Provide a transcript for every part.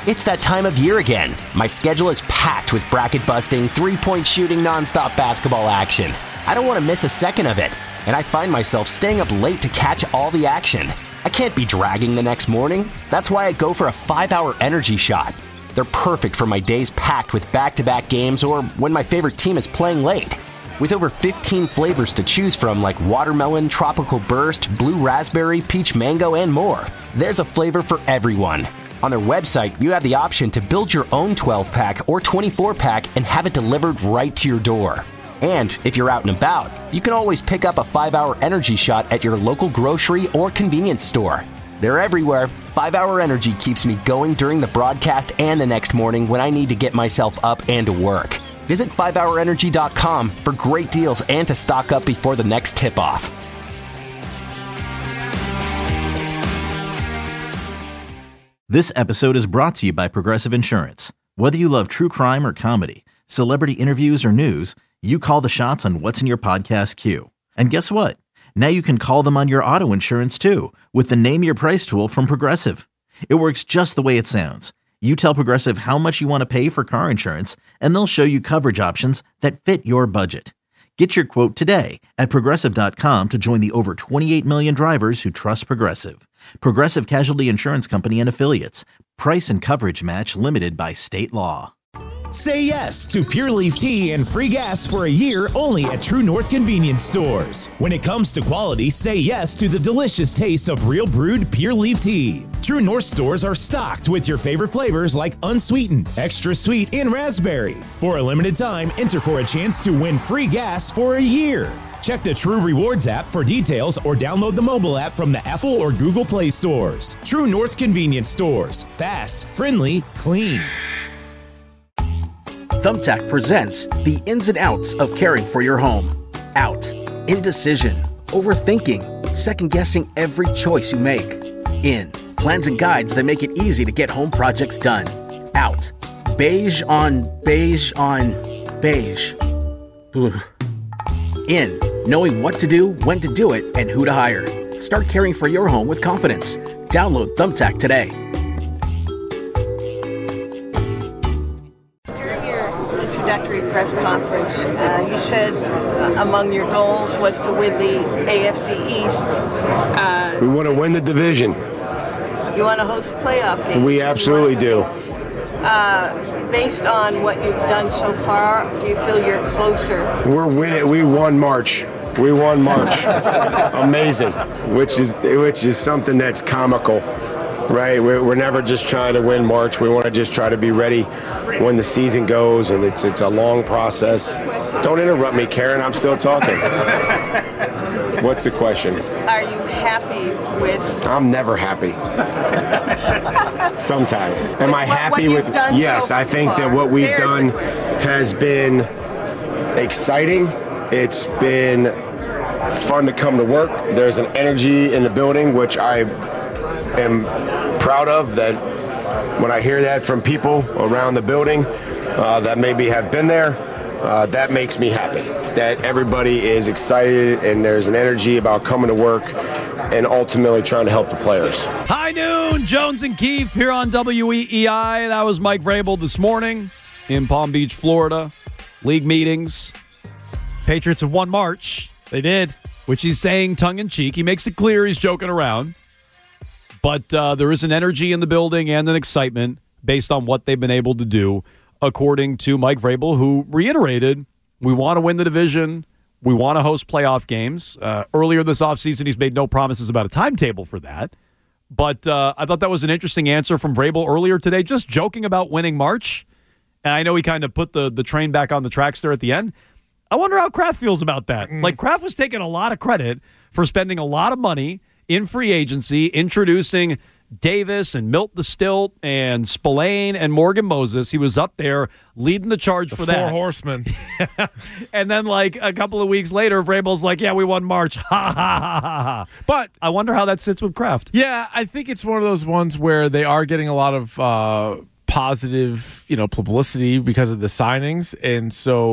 It's that time of year again. My schedule is packed with bracket-busting, three-point shooting, nonstop basketball action. I don't want to miss a second of it, and I find myself staying up late to catch all the action. I can't be dragging the next morning. That's why I go for a 5-hour energy shot. They're perfect for my days packed with back-to-back games or when my favorite team is playing late. With over 15 flavors to choose from like watermelon, tropical burst, blue raspberry, peach mango, and more, there's a flavor for everyone. On their website, you have the option to build your own 12-pack or 24-pack and have it delivered right to your door. And if you're out and about, you can always pick up a 5-hour energy shot at your local grocery or convenience store. They're everywhere. 5-hour energy keeps me going during the broadcast and the next morning when I need to get myself up and to work. Visit 5hourenergy.com for great deals and to stock up before the next tip-off. This episode is brought to you by Progressive Insurance. Whether you love true crime or comedy, celebrity interviews or news, you call the shots on what's in your podcast queue. And guess what? Now you can call them on your auto insurance too with the Name Your Price tool from Progressive. It works just the way it sounds. You tell Progressive how much you want to pay for car insurance, and they'll show you coverage options that fit your budget. Get your quote today at Progressive.com to join the over 28 million drivers who trust Progressive. Progressive Casualty Insurance Company and Affiliates. Price and coverage match limited by state law. Say yes to Pure Leaf Tea and free gas for a year only at True North Convenience Stores. When it comes to quality, say yes to the delicious taste of real brewed Pure Leaf Tea. True North stores are stocked with your favorite flavors like unsweetened, extra sweet, and raspberry. For a limited time, enter for a chance to win free gas for a year. Check the True Rewards app for details or download the mobile app from the Apple or Google Play stores. True North Convenience Stores. Fast, friendly, clean. Thumbtack presents the ins and outs of caring for your home. Out. Indecision. Overthinking. Second-guessing every choice you make. In. Plans and guides that make it easy to get home projects done. Out. Beige on beige on beige. Ugh. In. Knowing what to do, when to do it, and who to hire. Start caring for your home with confidence. Download Thumbtack today. Introductory press conference, you said among your goals was to win the AFC East. We want to win the division. You want to host playoff games. We absolutely do. Based on what you've done so far, do you feel you're closer? We're winning. We won March. Amazing. Which is something that's comical. Right, we're never just trying to win March. We want to just try to be ready when the season goes, and it's a long process. Don't interrupt me, Karen. I'm still talking. What's the question? Are you happy with? I'm never happy. Sometimes. Am I happy with? Yes, I think that what we've done has been exciting. It's been fun to come to work. There's an energy in the building, which I am proud of, that when I hear that from people around the building that maybe have been there, that makes me happy. That everybody is excited and there's an energy about coming to work and ultimately trying to help the players. High noon, Jones and Keefe here on WEEI. That was Mike Vrabel this morning in Palm Beach, Florida. League meetings. Patriots have won March. They did, which he's saying tongue-in-cheek. He makes it clear he's joking around. But there is an energy in the building and an excitement based on what they've been able to do, according to Mike Vrabel, who reiterated, we want to win the division, we want to host playoff games. Earlier this offseason, he's made no promises about a timetable for that. But I thought that was an interesting answer from Vrabel earlier today, just joking about winning March. And I know he kind of put the train back on the tracks there at the end. I wonder how Kraft feels about that. Like, Kraft was taking a lot of credit for spending a lot of money in free agency, introducing Davis and Milt the Stilt and Spillane and Morgan Moses. He was up there leading the charge for that. Four horsemen. And then, like, a couple of weeks later, Vrabel's like, yeah, we won March. Ha, ha, ha, ha, ha. But I wonder how that sits with Kraft. Yeah, I think it's one of those ones where they are getting a lot of positive, publicity because of the signings. And so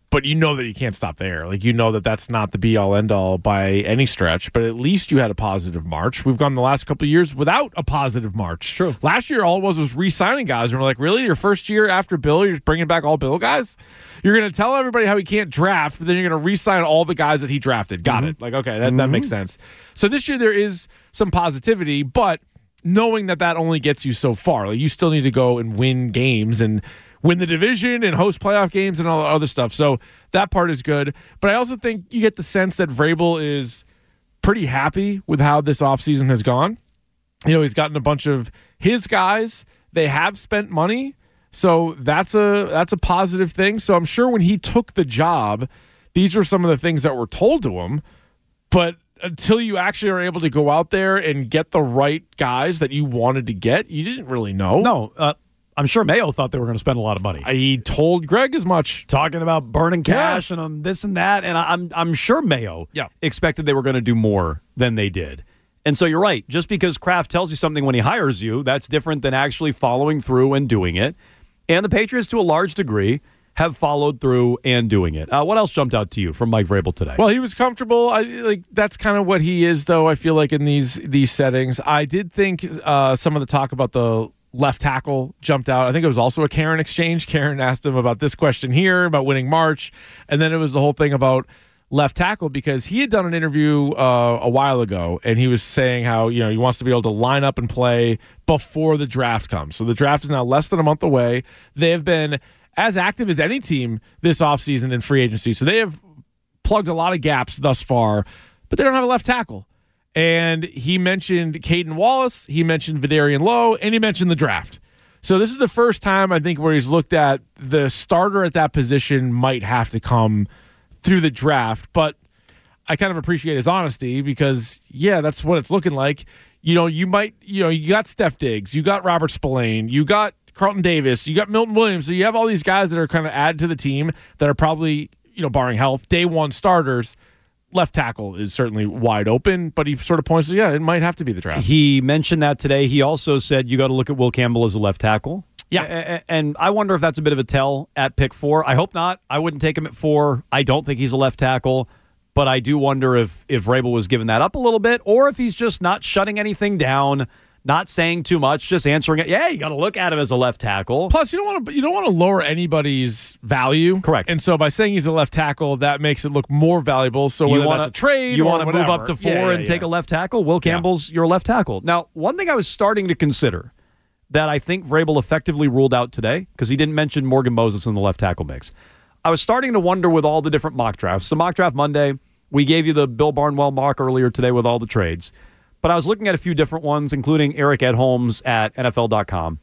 But you know that you can't stop there. Like, you know that that's not the be-all, end-all by any stretch. But at least you had a positive March. We've gone the last couple of years without a positive March. True. Last year, all it was re-signing guys. And we're like, really? Your first year after Bill, you're just bringing back all Bill guys? You're going to tell everybody how he can't draft, but then you're going to re-sign all the guys that he drafted. Got it. Like, okay, that makes sense. So this year there is some positivity, but knowing that only gets you so far. Like, you still need to go and win games and win the division and host playoff games and all the other stuff. So that part is good. But I also think you get the sense that Vrabel is pretty happy with how this offseason has gone. You know, he's gotten a bunch of his guys. They have spent money. So that's a positive thing. So I'm sure when he took the job, these were some of the things that were told to him. But until you actually are able to go out there and get the right guys that you wanted to get, you didn't really know. No, I'm sure Mayo thought they were going to spend a lot of money. He told Greg as much. Talking about burning cash and this and that. And I'm sure Mayo expected they were going to do more than they did. And so you're right. Just because Kraft tells you something when he hires you, that's different than actually following through and doing it. And the Patriots, to a large degree, have followed through and doing it. What else jumped out to you from Mike Vrabel today? Well, he was comfortable. That's kind of what he is, though, I feel like, in these settings. I did think some of the talk about the left tackle jumped out. I think it was also a Karen exchange. Karen asked him about this question here, about winning March. And then it was the whole thing about left tackle, because he had done an interview a while ago, and he was saying how, you know, he wants to be able to line up and play before the draft comes. So the draft is now less than a month away. They have been as active as any team this offseason in free agency. So they have plugged a lot of gaps thus far, but they don't have a left tackle. And he mentioned Caden Wallace, he mentioned Vidarian Lowe, and he mentioned the draft. So this is the first time, I think, where he's looked at the starter at that position might have to come through the draft. But I kind of appreciate his honesty, because, yeah, that's what it's looking like. You know, you got Steph Diggs, you got Robert Spillane, you got Carlton Davis, you got Milton Williams. So you have all these guys that are kind of added to the team that are probably, you know, barring health, day one starters. Left tackle is certainly wide open, but he sort of points to, it might have to be the draft. He mentioned that today. He also said you got to look at Will Campbell as a left tackle. Yeah. And I wonder if that's a bit of a tell at pick 4. I hope not. I wouldn't take him at 4. I don't think he's a left tackle, but I do wonder if Vrabel was giving that up a little bit, or if he's just not shutting anything down, not saying too much, just answering it. Yeah, you got to look at him as a left tackle. Plus, you don't want to lower anybody's value. Correct. And so by saying he's a left tackle, that makes it look more valuable. So whether that's a trade, you want to move up to 4 and take a left tackle. Will Campbell's your left tackle. Now, one thing I was starting to consider that I think Vrabel effectively ruled out today, because he didn't mention Morgan Moses in the left tackle mix. I was starting to wonder with all the different mock drafts. So mock draft Monday, we gave you the Bill Barnwell mock earlier today with all the trades. But I was looking at a few different ones, including Eric Edholmes at NFL.com.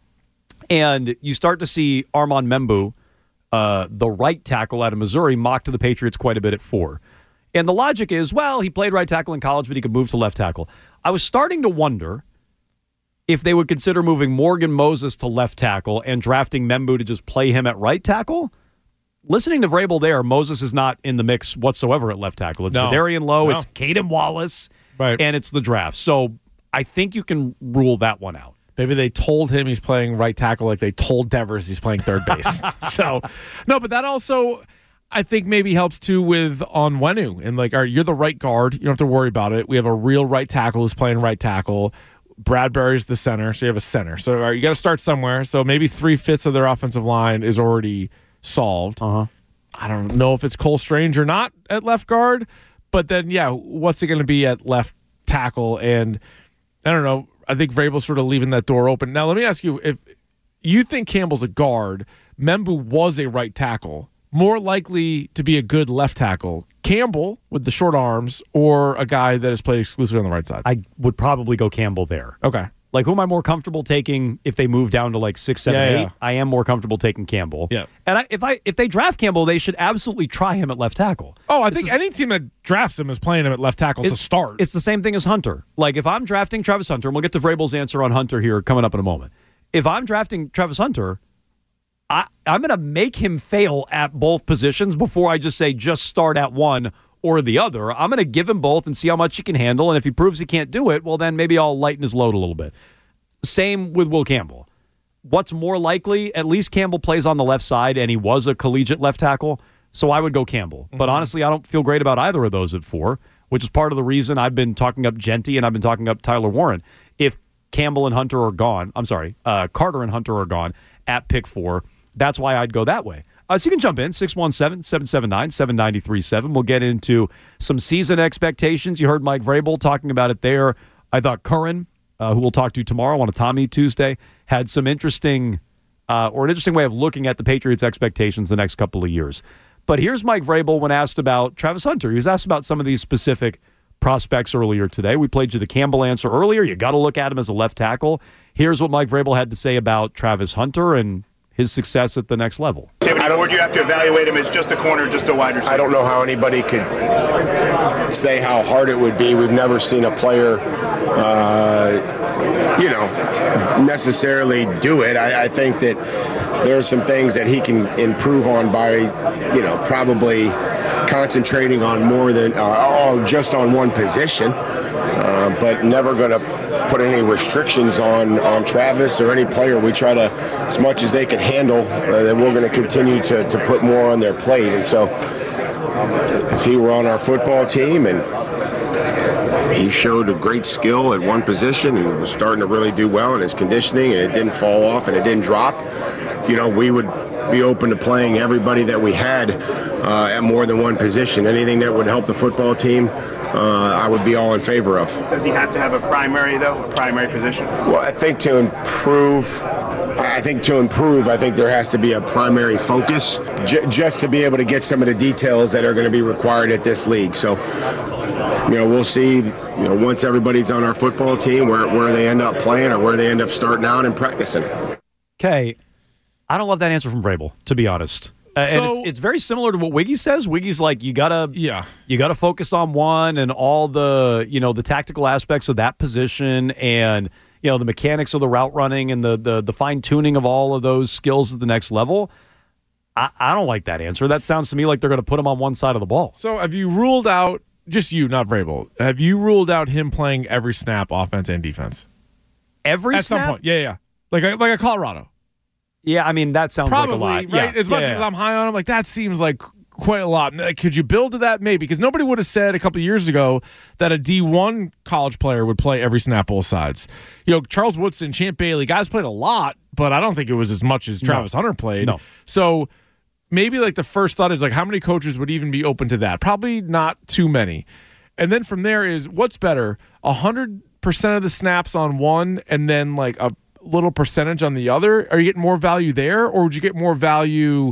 And you start to see Armand Membu, the right tackle out of Missouri, mocked to the Patriots quite a bit at 4. And the logic is, well, he played right tackle in college, but he could move to left tackle. I was starting to wonder if they would consider moving Morgan Moses to left tackle and drafting Membu to just play him at right tackle. Listening to Vrabel there, Moses is not in the mix whatsoever at left tackle. It's Vidarian Lowe, it's Caden Wallace, and it's the draft. So I think you can rule that one out. Maybe they told him he's playing right tackle like they told Devers he's playing third base. So, no, but that also, I think, maybe helps too with Onwenu. And like, all right, you're the right guard. You don't have to worry about it. We have a real right tackle who's playing right tackle. Bradbury's the center, so you have a center. So all right, you got to start somewhere. So maybe 3/5 of their offensive line is already solved. I don't know if it's Cole Strange or not at left guard, but then, what's it going to be at left tackle? And I don't know. I think Vrabel's sort of leaving that door open. Now, let me ask you, if you think Campbell's a guard, Membu was a right tackle, more likely to be a good left tackle, Campbell with the short arms or a guy that has played exclusively on the right side? I would probably go Campbell there. Okay. Like, who am I more comfortable taking if they move down to like 6, 7, 8? I am more comfortable taking Campbell. Yeah. And if they draft Campbell, they should absolutely try him at left tackle. Oh, I think any team that drafts him is playing him at left tackle to start. It's the same thing as Hunter. Like, if I'm drafting Travis Hunter, and we'll get to Vrabel's answer on Hunter here coming up in a moment. If I'm drafting Travis Hunter, I'm going to make him fail at both positions before I just say just start at one or the other. I'm going to give him both and see how much he can handle. And if he proves he can't do it, well, then maybe I'll lighten his load a little bit. Same with Will Campbell. What's more likely, at least Campbell plays on the left side, and he was a collegiate left tackle. So I would go Campbell. But honestly, I don't feel great about either of those at 4, which is part of the reason I've been talking up Genty and I've been talking up Tyler Warren. If Campbell and Hunter are gone, Carter and Hunter are gone at pick 4, that's why I'd go that way. So you can jump in, 617-779-7937. We'll get into some season expectations. You heard Mike Vrabel talking about it there. I thought Curran, who we'll talk to tomorrow on a Tommy Tuesday, had some interesting way of looking at the Patriots' expectations the next couple of years. But here's Mike Vrabel when asked about Travis Hunter. He was asked about some of these specific prospects earlier today. We played you the Campbell answer earlier. You got to look at him as a left tackle. Here's what Mike Vrabel had to say about Travis Hunter and his success at the next level. Would you have to evaluate him as just a corner, just a wide receiver? I don't know how anybody could say how hard it would be. We've never seen a player, necessarily do it. I think that there are some things that he can improve on by, probably concentrating on more than just on one position, but never going to put any restrictions on Travis or any player. We try to, as much as they can handle, that we're going to continue to put more on their plate. And so if he were on our football team and he showed a great skill at one position and was starting to really do well in his conditioning and it didn't fall off and it didn't drop, we would be open to playing everybody that we had at more than one position. Anything that would help the football team, I would be all in favor of. Does he have to have a primary position? Well, I think to improve, I think there has to be a primary focus just to be able to get some of the details that are going to be required at this league. So, we'll see, once everybody's on our football team, where they end up playing or where they end up starting out and practicing. Okay. I don't love that answer from Vrabel, to be honest. And it's very similar to what Wiggy says. Wiggy's like, you gotta focus on one and all the the tactical aspects of that position and the mechanics of the route running and the fine tuning of all of those skills at the next level. I don't like that answer. That sounds to me like they're going to put him on one side of the ball. So have you ruled out, just you, not Vrabel, have you ruled out him playing every snap, offense and defense? Every snap? At some point, yeah. Like a Colorado. Yeah, I mean, that sounds probably, like a lot. Right? Yeah. As much as I'm high on him, that seems like quite a lot. Could you build to that? Maybe. Because nobody would have said a couple of years ago that a D1 college player would play every snap both sides. Charles Woodson, Champ Bailey, guys played a lot, but I don't think it was as much as Travis Hunter played. No. So maybe the first thought is how many coaches would even be open to that? Probably not too many. And then from there is what's better, 100% of the snaps on one and then a little percentage on the other? Are you getting more value there, or would you get more value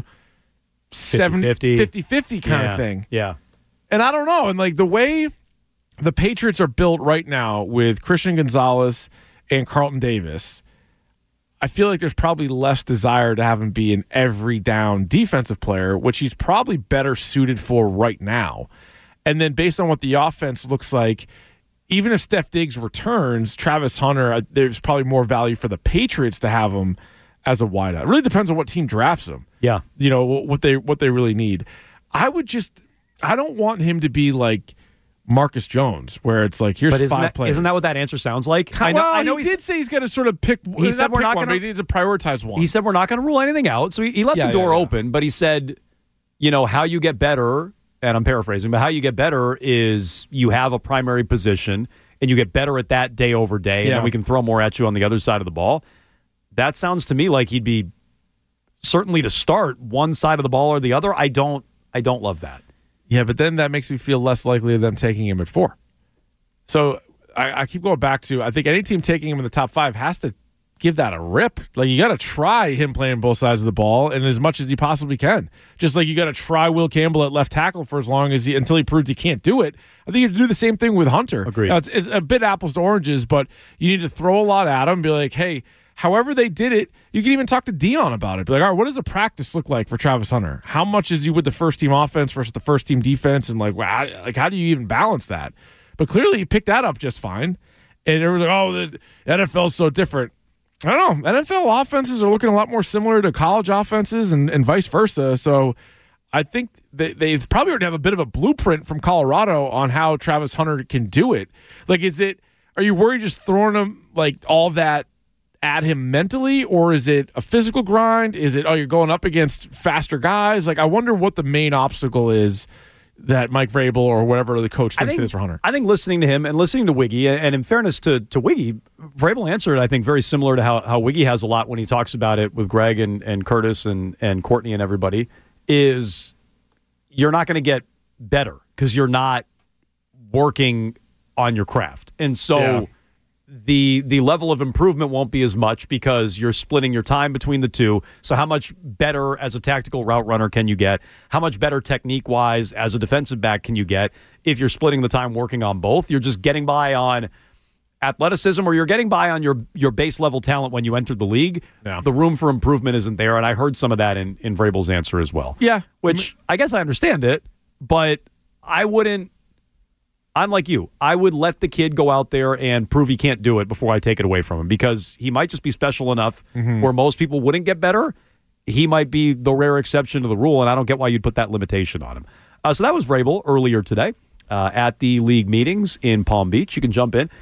50-50 kind of thing? Yeah. And I don't know. And the way the Patriots are built right now with Christian Gonzalez and Carlton Davis, I feel like there's probably less desire to have him be an every down defensive player, which he's probably better suited for right now. And then based on what the offense looks like, even if Steph Diggs returns, Travis Hunter, there's probably more value for the Patriots to have him as a wideout. It really depends on what team drafts him. Yeah. What they really need. I don't want him to be like Marcus Jones, where it's here's 5 players. Isn't that what that answer sounds like? I know he did say he's going to sort of pick. He said we're not going to. He needs to prioritize one. He said we're not going to rule anything out. So he left the door open, but he said, how you get better. And I'm paraphrasing, but how you get better is you have a primary position and you get better at that day over day, and then we can throw more at you on the other side of the ball. That sounds to me like he'd be certainly to start one side of the ball or the other. I don't love that. Yeah, but then that makes me feel less likely of them taking him at 4. So I keep going back to, I think any team taking him in the top 5 has to give that a rip. You got to try him playing both sides of the ball and as much as he possibly can. Just like you got to try Will Campbell at left tackle for as long as until he proves he can't do it. I think you have to do the same thing with Hunter. Agreed. Now, it's a bit apples to oranges, but you need to throw a lot at him and be like, hey, however they did it, you can even talk to Dion about it. Be like, all right, what does a practice look like for Travis Hunter? How much is he with the first team offense versus the first team defense? And how do you even balance that? But clearly he picked that up just fine. And everyone's like, the NFL is so different. I don't know. NFL offenses are looking a lot more similar to college offenses and vice versa. So I think they probably already have a bit of a blueprint from Colorado on how Travis Hunter can do it. Are you worried just throwing him all that at him mentally, or is it a physical grind? Is it, you're going up against faster guys? Like, I wonder what the main obstacle is that Mike Vrabel or whatever the coach thinks it is for Hunter. I think listening to him and listening to Wiggy, and in fairness to Wiggy, Vrabel answered, I think, very similar to how Wiggy has a lot when he talks about it with Greg and Curtis and Courtney and everybody, is you're not going to get better because you're not working on your craft. And so the level of improvement won't be as much because you're splitting your time between the two. So how much better as a tactical route runner can you get? How much better technique-wise as a defensive back can you get if you're splitting the time working on both? You're just getting by on athleticism, or you're getting by on your base level talent when you entered the league. Yeah. The room for improvement isn't there, and I heard some of that in Vrabel's answer as well. Yeah. Which I guess I understand it, but I wouldn't. I'm like you. I would let the kid go out there and prove he can't do it before I take it away from him, because he might just be special enough where most people wouldn't get better. He might be the rare exception to the rule, and I don't get why you'd put that limitation on him. So that was Vrabel earlier today at the league meetings in Palm Beach. You can jump in,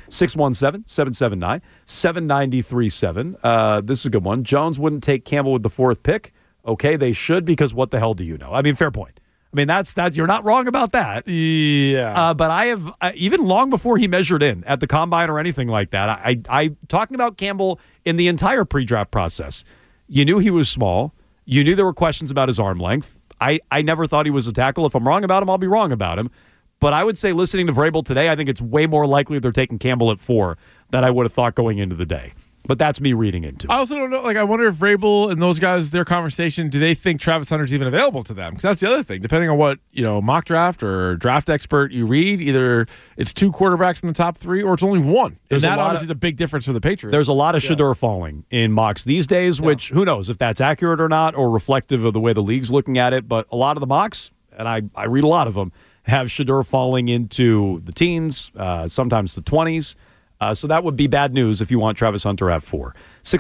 617-779-7937. This is a good one. Jones wouldn't take Campbell with the 4th pick. Okay, they should, because what the hell do you know? I mean, fair point. I mean, that's you're not wrong about that. Yeah. But I have, even long before he measured in at the combine or anything like that, I talking about Campbell in the entire pre-draft process. You knew he was small. You knew there were questions about his arm length. I never thought he was a tackle. If I'm wrong about him, I'll be wrong about him. But I would say, listening to Vrabel today, I think it's way more likely they're taking Campbell at 4 than I would have thought going into the day. But that's me reading into it. I also don't know. Like, I wonder if Vrabel and those guys, their conversation, do they think Travis Hunter's even available to them? Because that's the other thing. Depending on what, mock draft or draft expert you read, either it's 2 quarterbacks in the top 3 or it's only 1. And that obviously is a big difference for the Patriots. There's a lot of Shedeur falling in mocks these days, which who knows if that's accurate or not, or reflective of the way the league's looking at it. But a lot of the mocks, and I read a lot of them, have Shedeur falling into the teens, sometimes the 20s. So that would be bad news if you want Travis Hunter at 4.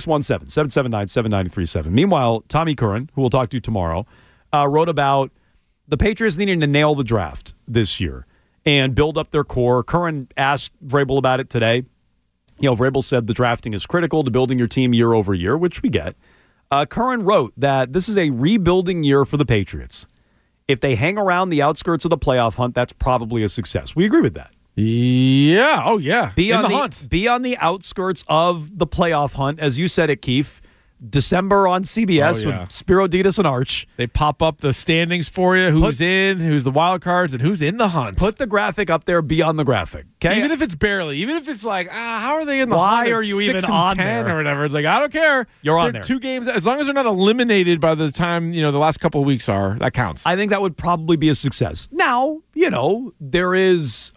617-779-7937. Meanwhile, Tommy Curran, who we'll talk to tomorrow, wrote about the Patriots needing to nail the draft this year and build up their core. Curran asked Vrabel about it today. Vrabel said the drafting is critical to building your team year over year, which we get. Curran wrote that this is a rebuilding year for the Patriots. If they hang around the outskirts of the playoff hunt, that's probably a success. We agree with that. Yeah. Oh, yeah. Be on the outskirts of the playoff hunt, as you said it, Keith. December on CBS with Spiro Ditas and Arch. They pop up the standings for you, who's the wild cards, and who's in the hunt. Put the graphic up there, be on the graphic. Okay? Even if it's barely, even if it's like, how are they in the hunt? Why are you even on there? Or whatever. It's like, I don't care. You're on there. 2 games, as long as they're not eliminated by the time, the last couple of weeks are, that counts. I think that would probably be a success. Now, there is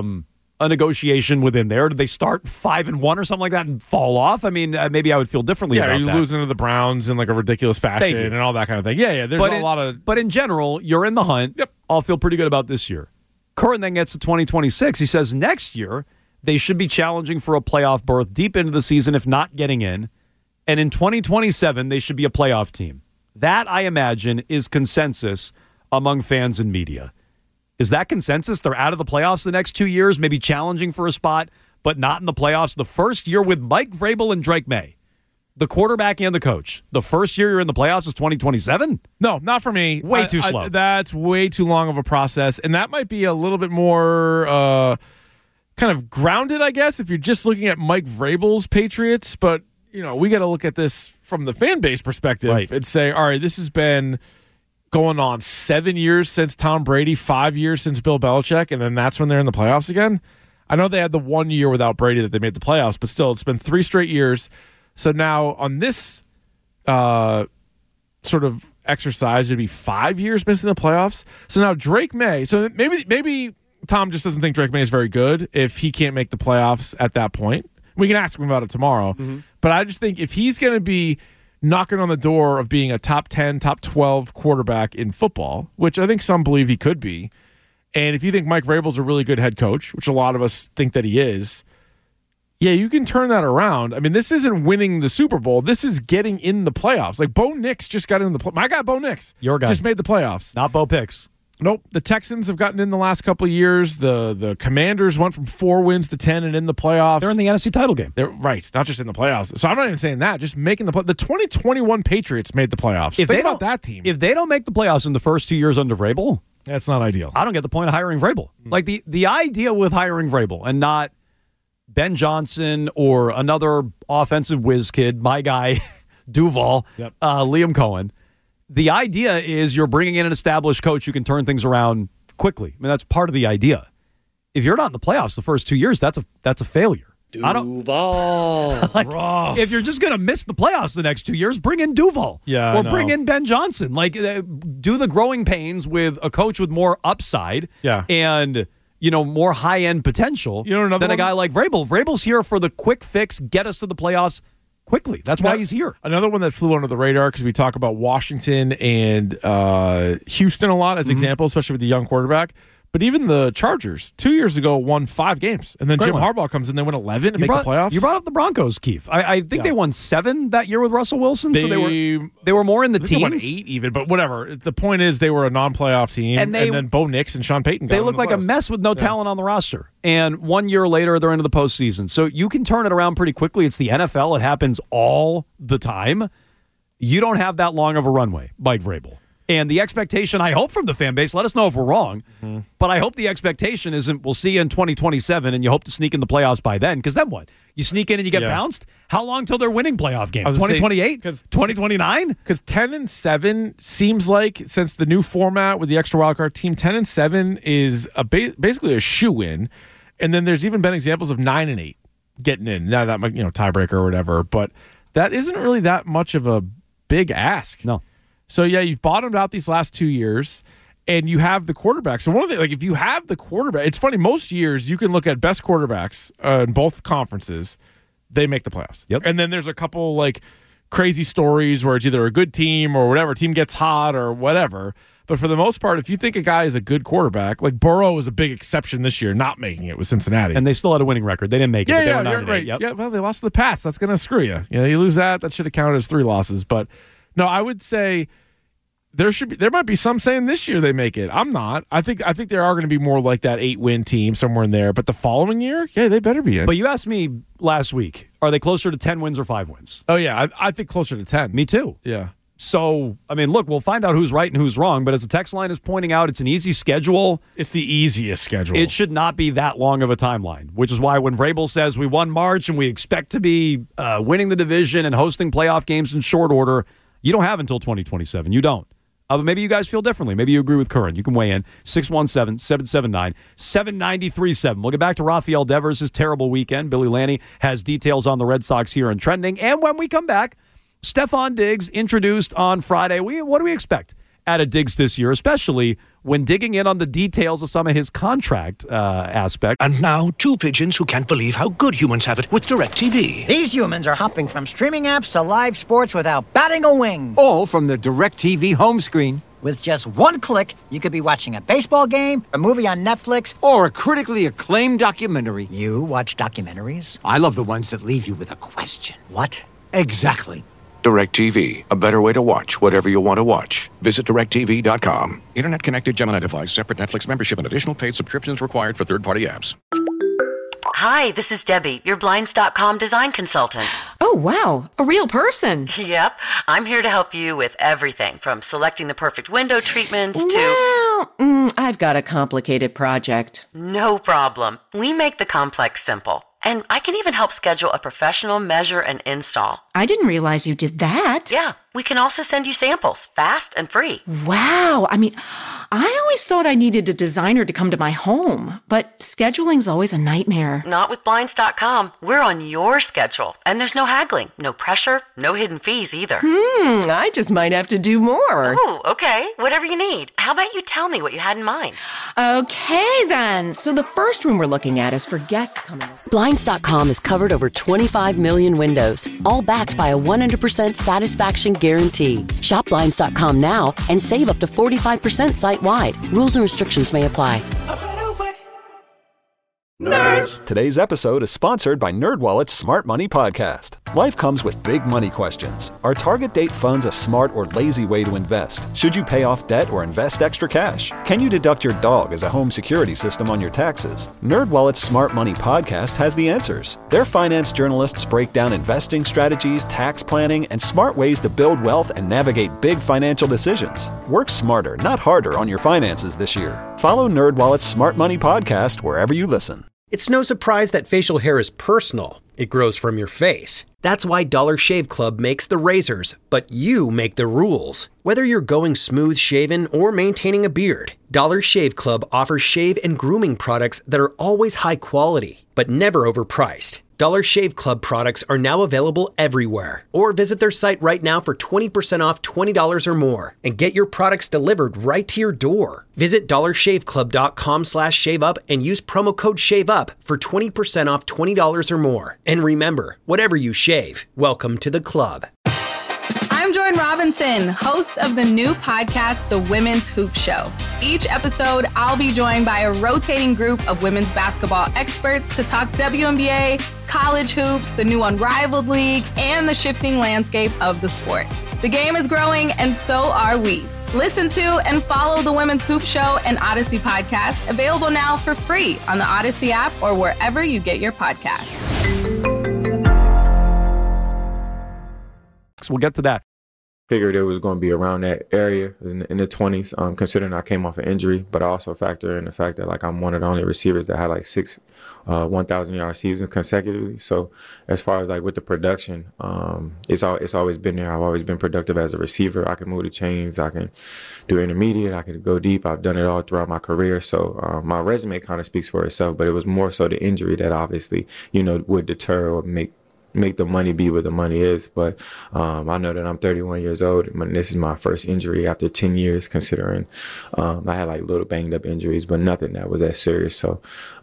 a negotiation within there. Did they start 5-1 or something like that and fall off? I mean, maybe I would feel differently about that. Yeah, you're losing to the Browns in like a ridiculous fashion and all that kind of thing. Yeah, there's a lot of... But in general, you're in the hunt. Yep. I'll feel pretty good about this year. Curran then gets to 2026. He says next year, they should be challenging for a playoff berth deep into the season, if not getting in. And in 2027, they should be a playoff team. That, I imagine, is consensus among fans and media. Is that consensus? They're out of the playoffs the next 2 years, maybe challenging for a spot, but not in the playoffs. The first year with Mike Vrabel and Drake May, the quarterback and the coach, the first year you're in the playoffs is 2027? No, not for me. Way too slow. That's way too long of a process, and that might be a little bit more kind of grounded, I guess, if you're just looking at Mike Vrabel's Patriots. But, we got to look at this from the fan base perspective and say, all right, this has been going on 7 years since Tom Brady, 5 years since Bill Belichick, and then that's when they're in the playoffs again. I know they had the 1 year without Brady that they made the playoffs, but still, it's been 3 straight years. So now on this sort of exercise, it'd be 5 years missing the playoffs. So now Drake May, so maybe Tom just doesn't think Drake May is very good if he can't make the playoffs at that point. We can ask him about it tomorrow. Mm-hmm. But I just think if he's going to be knocking on the door of being a top 10, top 12 quarterback in football, which I think some believe he could be, and if you think Mike Vrabel's a really good head coach, which a lot of us think that he is, yeah, you can turn that around. I mean, this isn't winning the Super Bowl. This is getting in the playoffs. Like, Bo Nix just got in the my guy, Bo Nix. Your guy. Just made the playoffs. Not Bo Picks. Nope. The Texans have gotten in the last couple of years. The Commanders went from 4 wins to 10 and in the playoffs. They're in the NFC title game. They're right, not just in the playoffs. So I'm not even saying that. Just making the 2021 Patriots made the playoffs. Think about that team. If they don't make the playoffs in the first 2 years under Vrabel, that's not ideal. I don't get the point of hiring Vrabel. Like the idea with hiring Vrabel and not Ben Johnson or another offensive whiz kid, my guy Duval, Liam Cohen. The idea is you're bringing in an established coach who can turn things around quickly. I mean, that's part of the idea. If you're not in the playoffs the first 2 years, that's a failure. Duval. If you're just going to miss the playoffs the next 2 years, bring in Duval. Yeah, or bring in Ben Johnson. Like, do the growing pains with a coach with more upside and, more high-end potential than a guy like Vrabel. Vrabel's here for the quick fix, get us to the playoffs quickly. That's why he's here. Another one that flew under the radar, because we talk about Washington and Houston a lot as examples, especially with the young quarterback. But even the Chargers, 2 years ago, won 5 games. And then Jim Harbaugh comes in, they win 11 to make the playoffs. You brought up the Broncos, Keith. I think they won 7 that year with Russell Wilson. So they were more in the teens. They won 8 even, but whatever. The point is they were a non-playoff team. And then Bo Nix and Sean Payton got They looked like a mess with no talent on the roster. And 1 year later, they're into the postseason. So you can turn it around pretty quickly. It's the NFL. It happens all the time. You don't have that long of a runway, Mike Vrabel. And the expectation, I hope, from the fan base, let us know if we're wrong, but I hope the expectation isn't we'll see you in 2027 and you hope to sneak in the playoffs by then, because then what? You sneak in and you get bounced? How long till they're winning playoff games? 2028? 2029? Because 10-7 seems like, since the new format with the extra wildcard team, 10-7 is basically a shoe-in, and then there's even been examples of 9-8 getting in. Now that might, tiebreaker or whatever, but that isn't really that much of a big ask. No. So, you've bottomed out these last 2 years, and you have the quarterback. So, one of the, if you have the quarterback, it's funny, most years you can look at best quarterbacks in both conferences, they make the playoffs. Yep. And then there's a couple, crazy stories where it's either a good team or whatever, team gets hot or whatever. But for the most part, if you think a guy is a good quarterback, like Burrow is a big exception this year, not making it with Cincinnati. And they still had a winning record. They didn't make it. But they were 9-8. Right. Yep. Yeah, well, they lost to the Pats. That's going to screw you. You lose that should have counted as 3 losses. But no, I would say there might be some saying this year they make it. I'm not. I think there are going to be more like that 8-win team somewhere in there. But the following year, they better be in. But you asked me last week, are they closer to 10 wins or 5 wins? Oh, yeah. I think closer to 10. Me too. Yeah. So, look, we'll find out who's right and who's wrong. But as the text line is pointing out, it's an easy schedule. It's the easiest schedule. It should not be that long of a timeline, which is why when Vrabel says we won March and we expect to be winning the division and hosting playoff games in short order, you don't have until 2027. You don't. But maybe you guys feel differently. Maybe you agree with Curran. You can weigh in. 617-779-7937. We'll get back to Rafael Devers' terrible weekend. Billy Lanny has details on the Red Sox here in Trending. And when we come back, Stefon Diggs introduced on Friday. What do we expect out of Diggs this year, especially when digging in on the details of some of his contract aspect? And now, 2 pigeons who can't believe how good humans have it with DirecTV. These humans are hopping from streaming apps to live sports without batting a wing. All from the DirecTV home screen. With just 1 click, you could be watching a baseball game, a movie on Netflix, or a critically acclaimed documentary. You watch documentaries? I love the ones that leave you with a question. What? Exactly. DirecTV, a better way to watch whatever you want to watch. Visit DirecTV.com. Internet connected Gemini device, separate Netflix membership, and additional paid subscriptions required for third-party apps. Hi, this is Debbie, your Blinds.com design consultant. Oh, wow. A real person. Yep. I'm here to help you with everything from selecting the perfect window treatments to... Well, I've got a complicated project. No problem. We make the complex simple. And I can even help schedule a professional measure and install. I didn't realize you did that. Yeah. We can also send you samples, fast and free. Wow. I always thought I needed a designer to come to my home, but scheduling's always a nightmare. Not with Blinds.com. We're on your schedule, and there's no haggling, no pressure, no hidden fees either. I just might have to do more. Oh, okay. Whatever you need. How about you tell me what you had in mind? Okay, then. So the first room we're looking at is for guests coming over. Blinds.com has covered over 25 million windows, all backed by a 100% satisfaction guarantee. Shop Blinds.com now and save up to 45% site-wide. Rules and restrictions may apply. Nerds! Today's episode is sponsored by NerdWallet's Smart Money Podcast. Life comes with big money questions. Are target date funds a smart or lazy way to invest? Should you pay off debt or invest extra cash? Can you deduct your dog as a home security system on your taxes? NerdWallet's Smart Money Podcast has the answers. Their finance journalists break down investing strategies, tax planning, and smart ways to build wealth and navigate big financial decisions. Work smarter, not harder on your finances this year. Follow NerdWallet's Smart Money Podcast wherever you listen. It's no surprise that facial hair is personal. It grows from your face. That's why Dollar Shave Club makes the razors, but you make the rules. Whether you're going smooth shaven or maintaining a beard, Dollar Shave Club offers shave and grooming products that are always high quality, but never overpriced. Dollar Shave Club products are now available everywhere. Or visit their site right now for 20% off $20 or more and get your products delivered right to your door. Visit dollarshaveclub.com/shaveup and use promo code SHAVEUP for 20% off $20 or more. And remember, whatever you shave, welcome to the club. I'm Jordan Robinson, host of the new podcast, The Women's Hoop Show. Each episode, I'll be joined by a rotating group of women's basketball experts to talk WNBA, college hoops, the new Unrivaled League, and the shifting landscape of the sport. The game is growing, and so are we. Listen to and follow The Women's Hoop Show and Odyssey podcast, available now for free on the Odyssey app or wherever you get your podcasts. We'll get to that. Figured it was going to be around that area in the 20s, considering I came off an injury, but I also factor in the fact that I'm one of the only receivers that had 6 1,000-yard seasons consecutively. So as far as with the production, it's always been there. I've always been productive as a receiver. I can move the chains. I can do intermediate. I can go deep. I've done it all throughout my career. So my resume kind of speaks for itself, but it was more so the injury that obviously, would deter or make the money be what the money is. But I know that I'm 31 years old, and this is my first injury after 10 years, considering I had little banged up injuries, but nothing that was that serious. So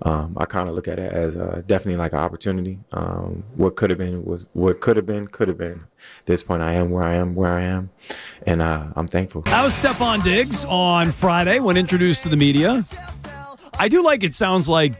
I kind of look at it as definitely an opportunity. What could have been was what could have been. At this point, I am where I am, and I'm thankful. That was Stephon Diggs on Friday when introduced to the media. I do it sounds like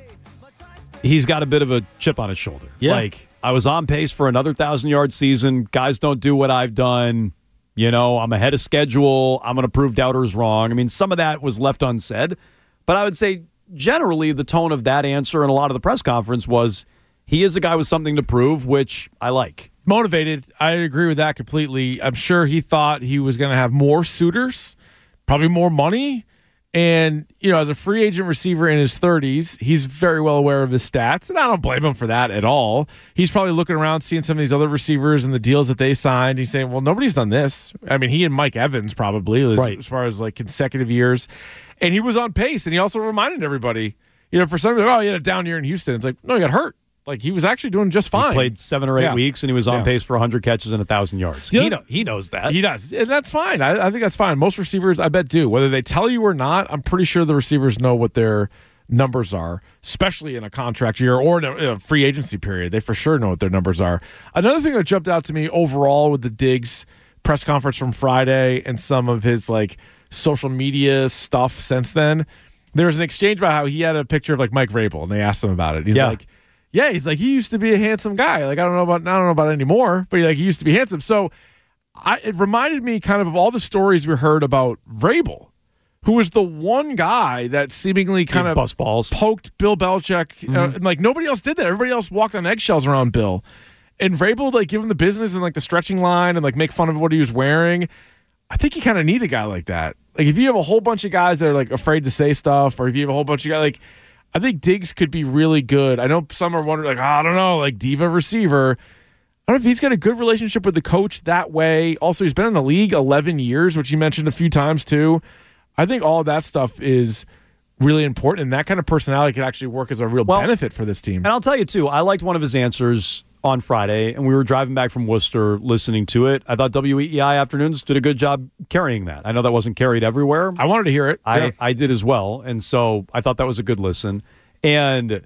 he's got a bit of a chip on his shoulder. Yeah. I was on pace for another 1,000-yard season. Guys don't do what I've done. I'm ahead of schedule. I'm going to prove doubters wrong. I mean, some of that was left unsaid. But I would say generally the tone of that answer and a lot of the press conference was he is a guy with something to prove, which I like. Motivated. I agree with that completely. I'm sure he thought he was going to have more suitors, probably more money. And, as a free agent receiver in his 30s, he's very well aware of his stats, and I don't blame him for that at all. He's probably looking around, seeing some of these other receivers and the deals that they signed. He's saying, well, nobody's done this. I mean, he and Mike Evans probably, as far as consecutive years. And he was on pace, and he also reminded everybody, for some reason, he had a down year in Houston. It's no, he got hurt. He was actually doing just fine. He played 7 or 8 weeks, and he was on pace for 100 catches and 1,000 yards. He knows that. He does, and that's fine. I think that's fine. Most receivers, I bet, do. Whether they tell you or not, I'm pretty sure the receivers know what their numbers are, especially in a contract year or in a free agency period. They for sure know what their numbers are. Another thing that jumped out to me overall with the Diggs press conference from Friday and some of his social media stuff since then, there was an exchange about how he had a picture of Mike Vrabel, and they asked him about it. He's he used to be a handsome guy. I don't know about it anymore, but he used to be handsome. So it reminded me kind of all the stories we heard about Vrabel, who was the one guy that seemingly kind of poked Bill Belichick. And nobody else did that. Everybody else walked on eggshells around Bill. And Vrabel, give him the business and the stretching line and make fun of what he was wearing. I think you kind of need a guy like that. If you have a whole bunch of guys that are afraid to say stuff, or if you have a whole bunch of guys I think Diggs could be really good. I know some are wondering, I don't know, diva receiver. I don't know if he's got a good relationship with the coach that way. Also, he's been in the league 11 years, which you mentioned a few times too. I think all of that stuff is really important, and that kind of personality could actually work as a real benefit for this team. And I'll tell you, too, I liked one of his answers on Friday, and we were driving back from Worcester listening to it. I thought WEEI Afternoons did a good job carrying that. I know that wasn't carried everywhere. I wanted to hear it. I did as well, and so I thought that was a good listen. And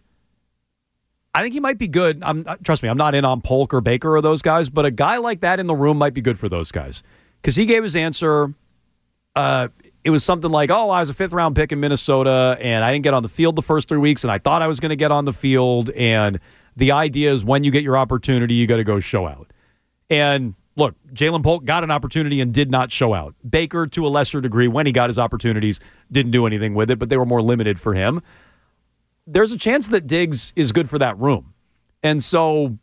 I think he might be good. Trust me, I'm not in on Polk or Baker or those guys, but a guy like that in the room might be good for those guys. Because he gave his answer it was something like, I was a 5th-round pick in Minnesota, and I didn't get on the field the first 3 weeks, and I thought I was going to get on the field, and the idea is when you get your opportunity, you got to go show out. And look, Ja'Lynn Polk got an opportunity and did not show out. Baker, to a lesser degree, when he got his opportunities, didn't do anything with it, but they were more limited for him. There's a chance that Diggs is good for that room. And so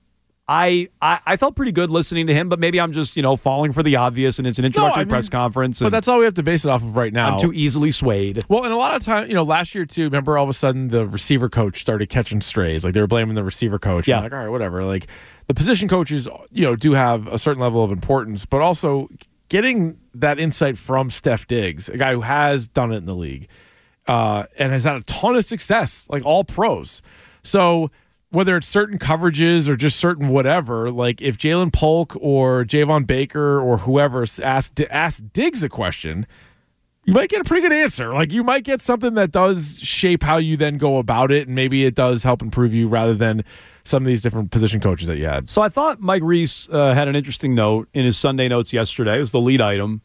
I felt pretty good listening to him, but maybe I'm just, falling for the obvious, and it's an introductory press conference. But that's all we have to base it off of right now. I'm too easily swayed. Well, and a lot of time, last year too, remember all of a sudden the receiver coach started catching strays. Like they were blaming the receiver coach. Yeah. Like, all right, whatever. Like the position coaches, do have a certain level of importance, but also getting that insight from Steph Diggs, a guy who has done it in the league and has had a ton of success, like all pros. So whether it's certain coverages or just certain whatever, like if Ja'Lynn Polk or Javon Baker or whoever asks Diggs a question, you might get a pretty good answer. Like you might get something that does shape how you then go about it, and maybe it does help improve you rather than some of these different position coaches that you had. So I thought Mike Reese had an interesting note in his Sunday notes yesterday. It was the lead item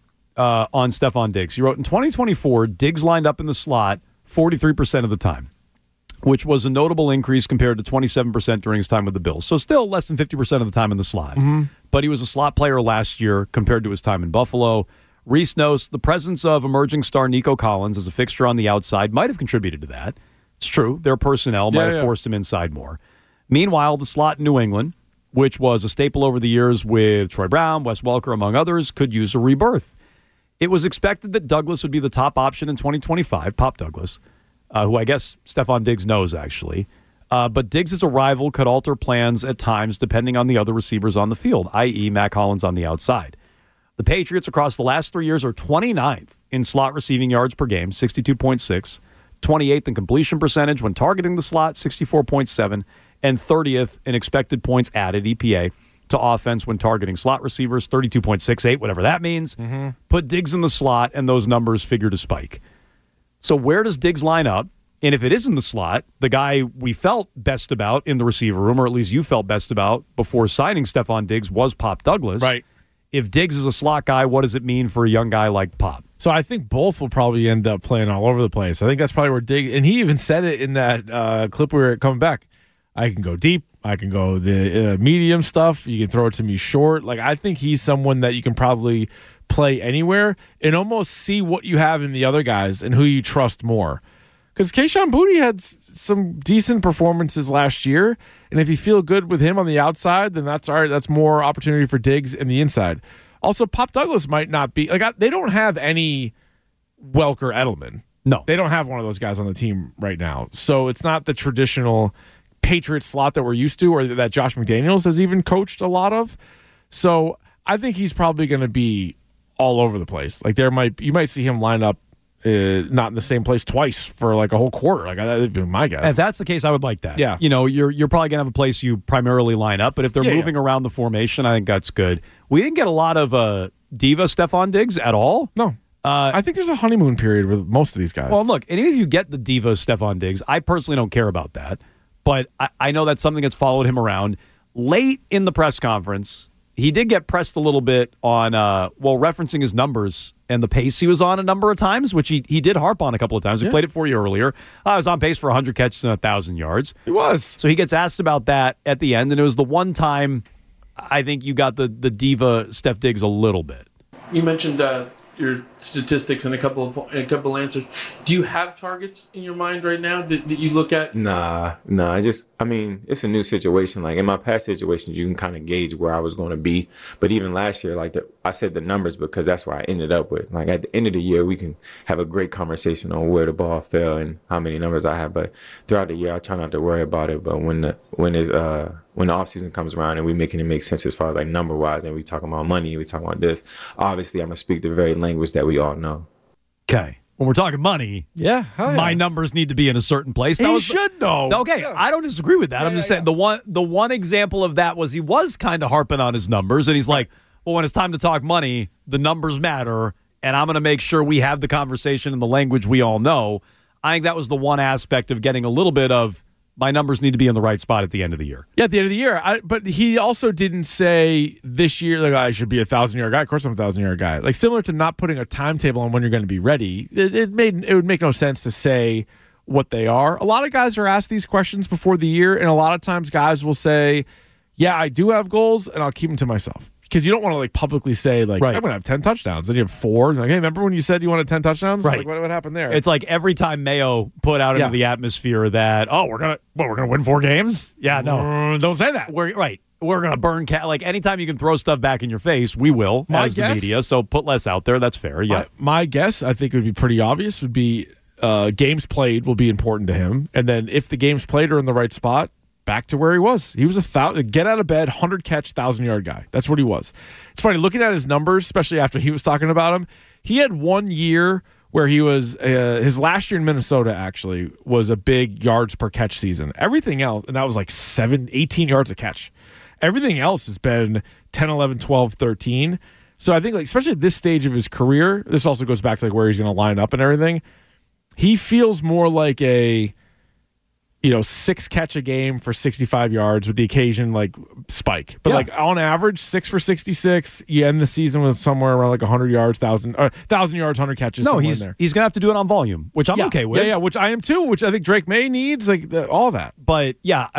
on Stefon Diggs. He wrote, in 2024, Diggs lined up in the slot 43% of the time, which was a notable increase compared to 27% during his time with the Bills. So still less than 50% of the time in the slot. Mm-hmm. But he was a slot player last year compared to his time in Buffalo. Reese notes the presence of emerging star Nico Collins as a fixture on the outside might have contributed to that. It's true. Their personnel might have forced him inside more. Meanwhile, the slot in New England, which was a staple over the years with Troy Brown, Wes Welker, among others, could use a rebirth. It was expected that Douglas would be the top option in 2025, Pop Douglas, who I guess Stefon Diggs knows, actually. But Diggs' arrival could alter plans at times depending on the other receivers on the field, i.e. Mack Hollins on the outside. The Patriots across the last 3 years are 29th in slot receiving yards per game, 62.6, 28th in completion percentage when targeting the slot, 64.7, and 30th in expected points added, EPA, to offense when targeting slot receivers, 32.68, whatever that means. Mm-hmm. Put Diggs in the slot, and those numbers figure to spike. So where does Diggs line up? And if it is in the slot, the guy we felt best about in the receiver room, or at least you felt best about before signing Stefon Diggs, was Pop Douglas. Right. If Diggs is a slot guy, what does it mean for a young guy like Pop? So I think both will probably end up playing all over the place. I think that's probably where Diggs, and he even said it in that clip we were coming back, I can go deep. I can go the medium stuff. You can throw it to me short. Like I think he's someone that you can probably play anywhere and almost see what you have in the other guys and who you trust more. Because Kayshon Boutte had some decent performances last year, and if you feel good with him on the outside, then that's all right. That's more opportunity for Diggs in the inside. Also, Pop Douglas might not be like they don't have any Welker Edelman. No, they don't have one of those guys on the team right now. So it's not the traditional Patriot slot that we're used to, or that Josh McDaniels has even coached a lot of. So I think he's probably going to be all over the place. Like you might see him line up not in the same place twice for like a whole quarter. Like that'd be my guess. If that's the case, I would like that. Yeah, you're probably gonna have a place you primarily line up, but if they're moving around the formation, I think that's good. We didn't get a lot of diva Stefon Diggs at all. No. I think there's a honeymoon period with most of these guys. Well, look, and even if you get the diva Stefon Diggs, I personally don't care about that. But I know that's something that's followed him around. Late in the press conference, he did get pressed a little bit on, referencing his numbers and the pace he was on a number of times, which he did harp on a couple of times. We played it for you earlier. I was on pace for 100 catches and 1,000 yards. He was. So he gets asked about that at the end, and it was the one time I think you got the diva Steph Diggs a little bit. You mentioned your statistics and a couple answers. Do you have targets in your mind right now that you look at? Nah. It's a new situation. Like in my past situations, you can kind of gauge where I was going to be. But even last year, I said the numbers because that's where I ended up with. Like at the end of the year, we can have a great conversation on where the ball fell and how many numbers I have. But throughout the year, I try not to worry about it. But when the offseason comes around and we making it make sense as far as like number wise, and we talking about money, we talking about this, obviously I'm gonna speak the very language that we all know. Okay. When we're talking money, my numbers need to be in a certain place. He should know. Okay, I don't disagree with that. I'm just saying the one example of that was he was kind of harping on his numbers, and he's like, well, when it's time to talk money, the numbers matter, and I'm going to make sure we have the conversation in the language we all know. I think that was the one aspect of getting a little bit of my numbers need to be in the right spot at the end of the year. Yeah, at the end of the year. But he also didn't say this year, like, I should be a 1,000-yard guy. Of course I'm a 1,000-yard guy. Like, similar to not putting a timetable on when you're going to be ready, it would make no sense to say what they are. A lot of guys are asked these questions before the year, and a lot of times guys will say, yeah, I do have goals, and I'll keep them to myself. Because you don't want to like publicly say like I'm going to have 10 touchdowns. Then you have 4. Like, hey, remember when you said you wanted 10 touchdowns? Right. Like, what happened there? It's like every time Mayo put out into the atmosphere that we're gonna win 4 games. Yeah, no, don't say that. We're gonna burn like anytime you can throw stuff back in your face, we will as the media. So put less out there. That's fair. Yeah. My guess, I think it would be pretty obvious. Would be games played will be important to him, and then if the games played are in the right spot, back to where he was. He was a get out of bed, 100-catch, 1,000-yard guy. That's what he was. It's funny, looking at his numbers, especially after he was talking about him, he had 1 year where he was, his last year in Minnesota actually was a big yards per catch season. Everything else, and that was like 18 yards a catch. Everything else has been 10, 11, 12, 13. So I think like especially at this stage of his career, this also goes back to like where he's going to line up and everything. He feels more like a 6 catch a game for 65 yards with the occasion like spike. But like on average, 6 for 66. You end the season with somewhere around like 100 yards, 1,000 yards, 100 catches. No, he's going to have to do it on volume, which I'm okay with. Yeah, which I am too, which I think Drake May needs, like all that. But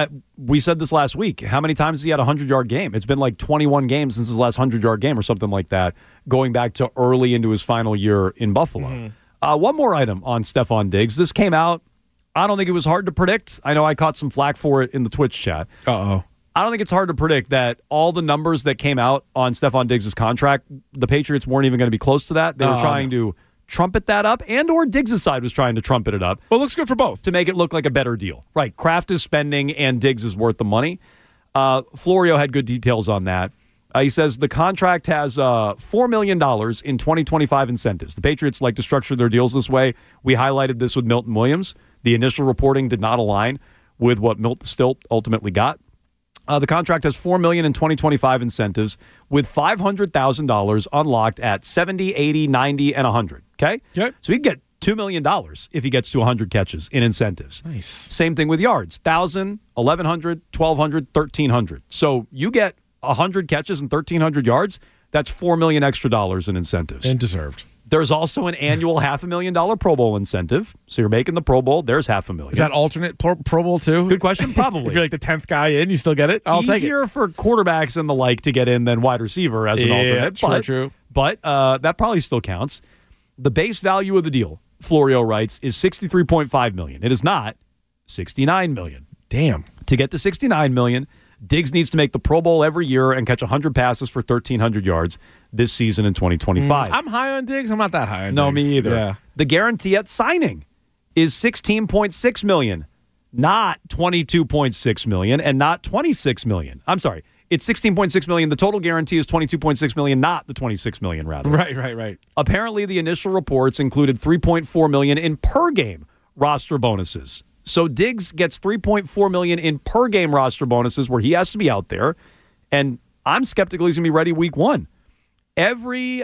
we said this last week. How many times has he had a 100-yard game? It's been like 21 games since his last 100-yard game or something like that, going back to early into his final year in Buffalo. Mm-hmm. One more item on Stefon Diggs. This came out. I don't think it was hard to predict. I know I caught some flack for it in the Twitch chat. Uh-oh. I don't think it's hard to predict that all the numbers that came out on Stefon Diggs' contract, the Patriots weren't even going to be close to that. They were trying to trumpet that up, and or Diggs' side was trying to trumpet it up. Well, it looks good for both. To make it look like a better deal. Right. Kraft is spending, and Diggs is worth the money. Florio had good details on that. He says the contract has $4 million in 2025 incentives. The Patriots like to structure their deals this way. We highlighted this with Milton Williams. The initial reporting did not align with what Milt Stilt ultimately got. The contract has $4 million in 2025 incentives with $500,000 unlocked at 70, 80, 90, and 100. Okay? So he can get $2 million if he gets to 100 catches in incentives. Nice. Same thing with yards. 1,000, 1,100, 1,200, 1,300. So you get 100 catches and 1,300 yards. That's $4 million extra dollars in incentives. And deserved. There's also an annual $500,000 Pro Bowl incentive. So you're making the Pro Bowl. There's $500,000. Is that alternate Pro Bowl too? Good question. Probably. If you're like the 10th guy in, you still get it? I'll take it. Easier for quarterbacks and the like to get in than wide receiver as an alternate. True. But that probably still counts. The base value of the deal, Florio writes, is $63.5 million. It is not $69 million. Damn. To get to $69 million, Diggs needs to make the Pro Bowl every year and catch 100 passes for 1,300 yards this season in 2025. I'm high on Diggs. I'm not that high on Diggs. No, me either. Yeah. The guarantee at signing is $16.6 million, not $22.6 million, and not $26 million. I'm sorry. It's $16.6 million. The total guarantee is $22.6 million, not the $26 million, rather. Right. Apparently, the initial reports included $3.4 million in per-game roster bonuses. So Diggs gets $3.4 million in per-game roster bonuses where he has to be out there, and I'm skeptical he's going to be ready week 1. And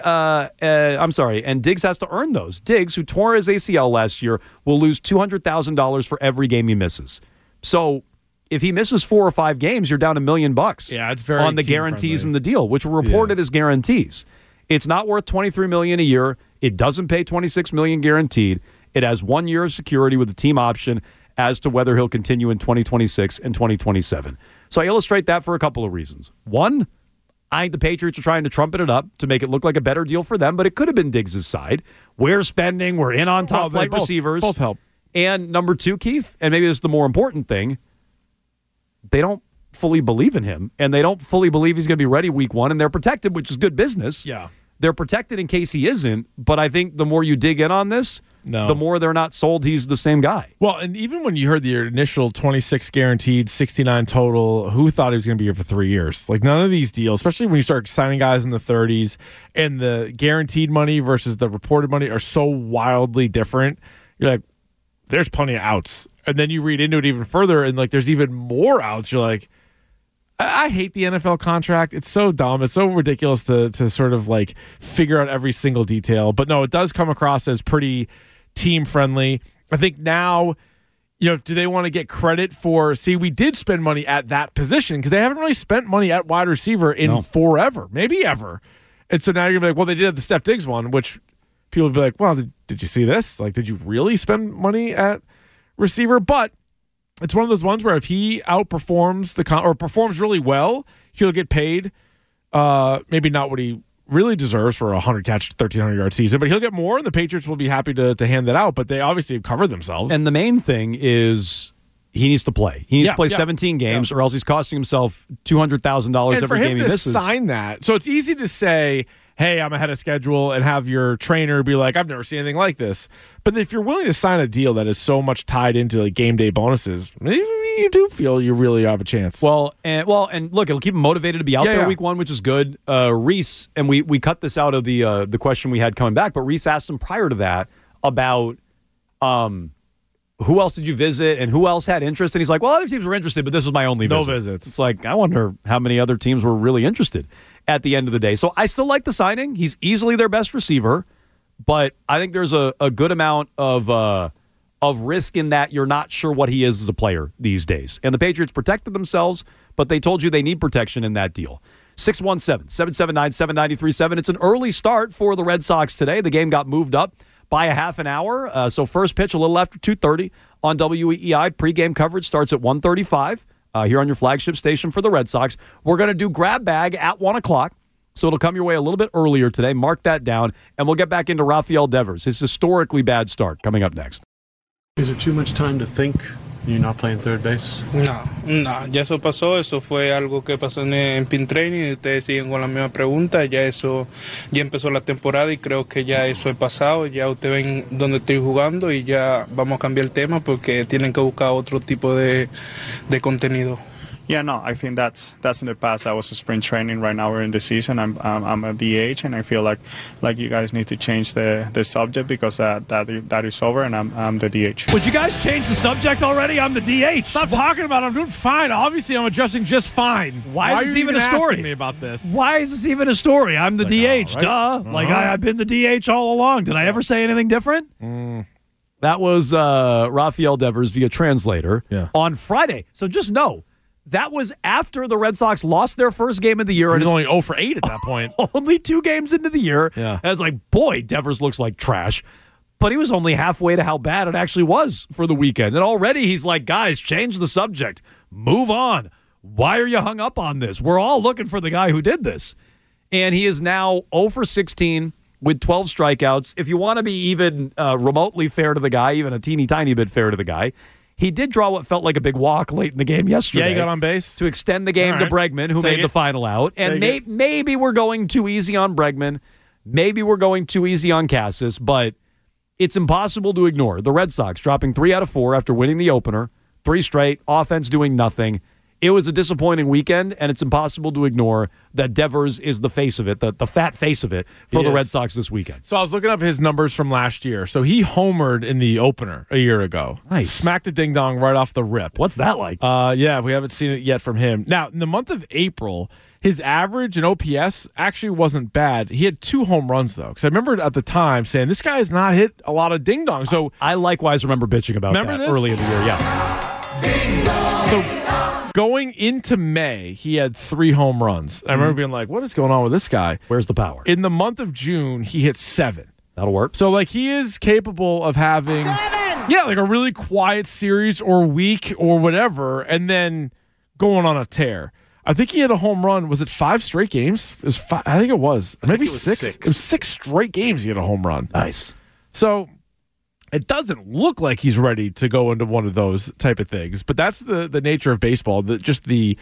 Diggs has to earn those. Diggs, who tore his ACL last year, will lose $200,000 for every game he misses. So if he misses 4 or 5 games, you're down $1 million. Yeah, it's very on the guarantees in the deal, which were reported as guarantees. It's not worth $23 million a year. It doesn't pay $26 million guaranteed. It has 1 year of security with a team option as to whether he'll continue in 2026 and 2027. So I illustrate that for a couple of reasons. One, I think the Patriots are trying to trumpet it up to make it look like a better deal for them, but it could have been Diggs' side. We're spending, we're in on top flight receivers. Both help. And number 2, Keith, and maybe this is the more important thing, they don't fully believe in him, and they don't fully believe he's going to be ready week 1, and they're protected, which is good business. Yeah. They're protected in case he isn't, but I think the more you dig in on this, the more they're not sold he's the same guy. Well, and even when you heard the initial 26 guaranteed, 69 total, who thought he was going to be here for 3 years? Like, none of these deals, especially when you start signing guys in the 30s, and the guaranteed money versus the reported money are so wildly different, you're like, there's plenty of outs. And then you read into it even further, and like there's even more outs. You're like, I hate the NFL contract. It's so dumb. It's so ridiculous to sort of like figure out every single detail. But no, it does come across as pretty team friendly. I think now do they want to get credit for, we did spend money at that position because they haven't really spent money at wide receiver in forever, maybe ever. And so now you're going to be like, well, they did the Steph Diggs one, which people would be like, well, did you see this? Like, did you really spend money at receiver? But it's one of those ones where if he outperforms or performs really well, he'll get paid. Maybe not what he really deserves for a 100-catch, 1,300-yard season, but he'll get more, and the Patriots will be happy to hand that out, but they obviously have covered themselves. And the main thing is he needs to play. He needs to play 17 games, or else he's costing himself $200,000 every game he misses. And for him to sign that, so it's easy to say, hey, I'm ahead of schedule, and have your trainer be like, I've never seen anything like this. But if you're willing to sign a deal that is so much tied into like game day bonuses, maybe you do feel you really have a chance. Well, and look, it'll keep him motivated to be out there week one, which is good. Reese, and we cut this out of the question we had coming back, but Reese asked him prior to that about who else did you visit and who else had interest, and he's like, well, other teams were interested, but this was my only visit. No visits. It's like, I wonder how many other teams were really interested at the end of the day. So I still like the signing. He's easily their best receiver, but I think there's a good amount of risk in that you're not sure what he is as a player these days. And the Patriots protected themselves, but they told you they need protection in that deal. 617-779-7937. It's an early start for the Red Sox today. The game got moved up by a half an hour. So first pitch a little after 2:30 on WEEI. Pre-game coverage starts at 1:35 here on your flagship station for the Red Sox. We're going to do Grab Bag at 1 o'clock. So it'll come your way a little bit earlier today. Mark that down. And we'll get back into Rafael Devers, his historically bad start, coming up next. Is it too much time to think you're not playing third base? No, ya eso pasó, eso fue algo que pasó en Pin Training y ustedes siguen con la misma pregunta, ya empezó la temporada y creo que ya eso es pasado, ya ustedes ven dónde estoy jugando y ya vamos a cambiar el tema porque tienen que buscar otro tipo de contenido. Yeah, no, I think that's in the past. That was a spring training. Right now we're in the season. I'm a DH, and I feel like you guys need to change the subject because that is over, and I'm the DH. Would you guys change the subject already? I'm the DH. Stop talking about it. I'm doing fine. Obviously, I'm adjusting just fine. Why is this even a story? Asking me about this? Why is this even a story? I'm the DH. Right? Duh. Like I've been the DH all along. Did I ever say anything different? That was Rafael Devers via translator on Friday. So just know. That was after the Red Sox lost their first game of the year. He was only 0 for 8 at that point. Only 2 games into the year. Yeah. I was like, boy, Devers looks like trash. But he was only halfway to how bad it actually was for the weekend. And already he's like, guys, change the subject. Move on. Why are you hung up on this? We're all looking for the guy who did this. And he is now 0 for 16 with 12 strikeouts. If you want to be even remotely fair to the guy, even a teeny tiny bit fair to the guy, he did draw what felt like a big walk late in the game yesterday. Yeah, he got on base. To extend the game to Bregman, who made the final out. And maybe we're going too easy on Bregman. Maybe we're going too easy on Cassis. But it's impossible to ignore the Red Sox dropping 3 out of 4 after winning the opener. 3 straight, offense doing nothing. It was a disappointing weekend, and it's impossible to ignore that Devers is the face of it, the fat face of it for the Red Sox this weekend. So I was looking up his numbers from last year. So he homered in the opener a year ago. Nice. Smacked a ding-dong right off the rip. What's that like? Yeah, we haven't seen it yet from him. Now, in the month of April, his average in OPS actually wasn't bad. He had 2 home runs, though, because I remember at the time saying, this guy has not hit a lot of ding-dongs. So I likewise remember bitching about that early in the year, So going into May, he had 3 home runs. I remember being like, what is going on with this guy? Where's the power? In the month of June, he hit 7. That'll work. So, like, he is capable of having, like a really quiet series or week or whatever, and then going on a tear. I think he had a home run. Was it 5 straight games? It was 5, I think it was. Maybe 6. It was 6 straight games he had a home run. Nice. So it doesn't look like he's ready to go into one of those type of things. But that's the nature of baseball. Just the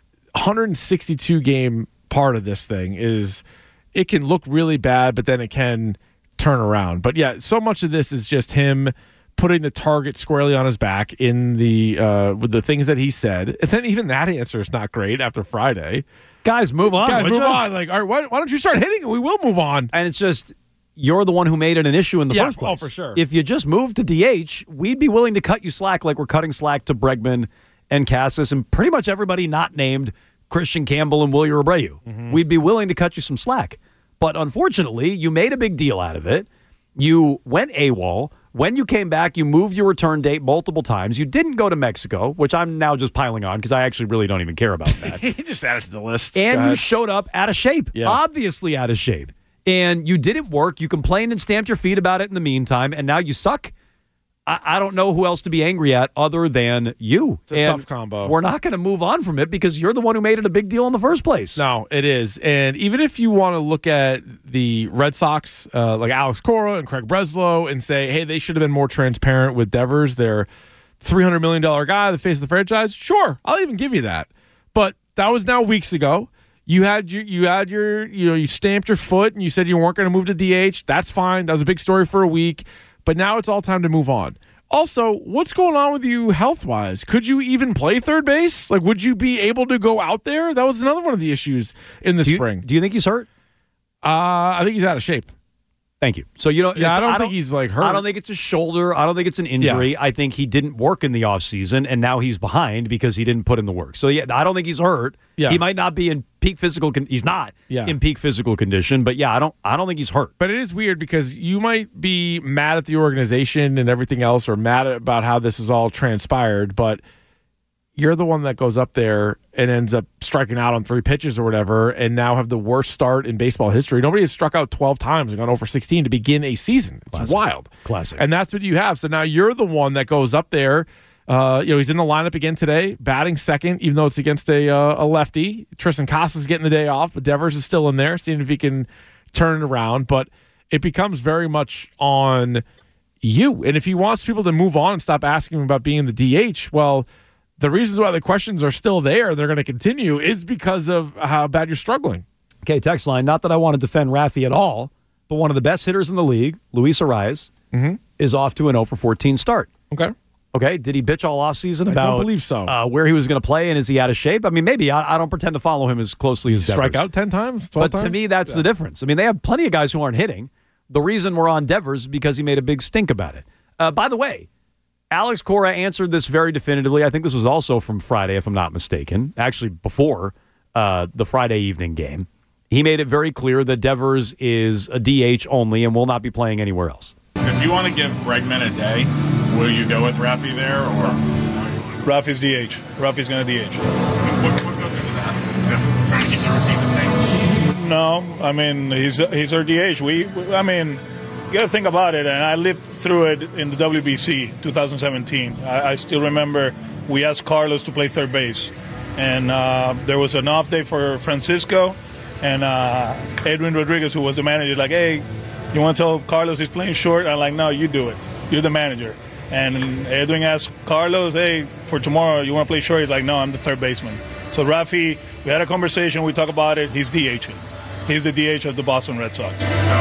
162-game part of this thing is it can look really bad, but then it can turn around. But, yeah, so much of this is just him putting the target squarely on his back in with the things that he said. And then even that answer is not great after Friday. Guys, move on. Guys, move on. Like, all right, why don't you start hitting it? We will move on. And it's just, you're the one who made it an issue in the first place. Oh, for sure. If you just moved to DH, we'd be willing to cut you slack like we're cutting slack to Bregman and Cassis and pretty much everybody not named Christian Campbell and Wilyer Abreu. Mm-hmm. We'd be willing to cut you some slack. But unfortunately, you made a big deal out of it. You went AWOL When you came back, you moved your return date multiple times. You didn't go to Mexico, which I'm now just piling on because I actually really don't even care about that. Just add it to the list. And you showed up out of shape, obviously out of shape. And you didn't work. You complained and stamped your feet about it in the meantime, and now you suck. I don't know who else to be angry at other than you. It's a tough combo. We're not going to move on from it because you're the one who made it a big deal in the first place. No, it is. And even if you want to look at the Red Sox, like Alex Cora and Craig Breslow, and say, hey, they should have been more transparent with Devers, their $300 million guy, the face of the franchise, sure, I'll even give you that. But that was now weeks ago. You stamped your foot and you said you weren't going to move to DH. That's fine. That was a big story for a week. But now it's all time to move on. Also, what's going on with you health-wise? Could you even play third base? Like, would you be able to go out there? That was another one of the issues in the spring. Do you think he's hurt? I think he's out of shape. Thank you. So you know, I don't think he's like hurt. I don't think it's a shoulder. I don't think it's an injury. Yeah. I think he didn't work in the offseason, and now he's behind because he didn't put in the work. So yeah, I don't think he's hurt. Yeah. He might not be in peak physical. He's not in peak physical condition. But yeah, I don't think he's hurt. But it is weird because you might be mad at the organization and everything else, or mad about how this is all transpired, but you're the one that goes up there and ends up striking out on 3 pitches or whatever, and now have the worst start in baseball history. Nobody has struck out 12 times and gone over 16 to begin a season. It's wild. Classic. And that's what you have. So now you're the one that goes up there. He's in the lineup again today, batting second, even though it's against a lefty. Tristan Casas getting the day off, but Devers is still in there, seeing if he can turn it around. But it becomes very much on you. And if he wants people to move on and stop asking him about being the DH, well, the reasons why the questions are still there, they're going to continue, is because of how bad you're struggling. Okay, text line. Not that I want to defend Rafi at all, but one of the best hitters in the league, Luis Arias, is off to an 0-for-14 start. Okay, did he bitch all offseason about I don't believe so. Where he was going to play and is he out of shape? I mean, maybe. I don't pretend to follow him as closely as Devers. Strike out 10 times, 12 But times? to me, that's the difference. I mean, they have plenty of guys who aren't hitting. The reason we're on Devers is because he made a big stink about it. By the way, Alex Cora answered this very definitively. I think this was also from Friday, if I'm not mistaken. Actually, before the Friday evening game. He made it very clear that Devers is a DH only and will not be playing anywhere else. If you want to give Bregman a day, will you go with Rafi there? Or Rafi's DH. Rafi's going to DH. What goes into that? Just trying to keep the routine the same? No, I mean, he's our DH. You got to think about it, and I lived through it in the WBC 2017. I still remember we asked Carlos to play third base, and there was an off day for Francisco, and Edwin Rodriguez, who was the manager, like, hey, you want to tell Carlos he's playing short? I'm like, no, you do it. You're the manager. And Edwin asked Carlos, hey, for tomorrow, you want to play short? He's like, no, I'm the third baseman. So Rafi, we had a conversation, we talked about it, he's DHing. He's the DH of the Boston Red Sox.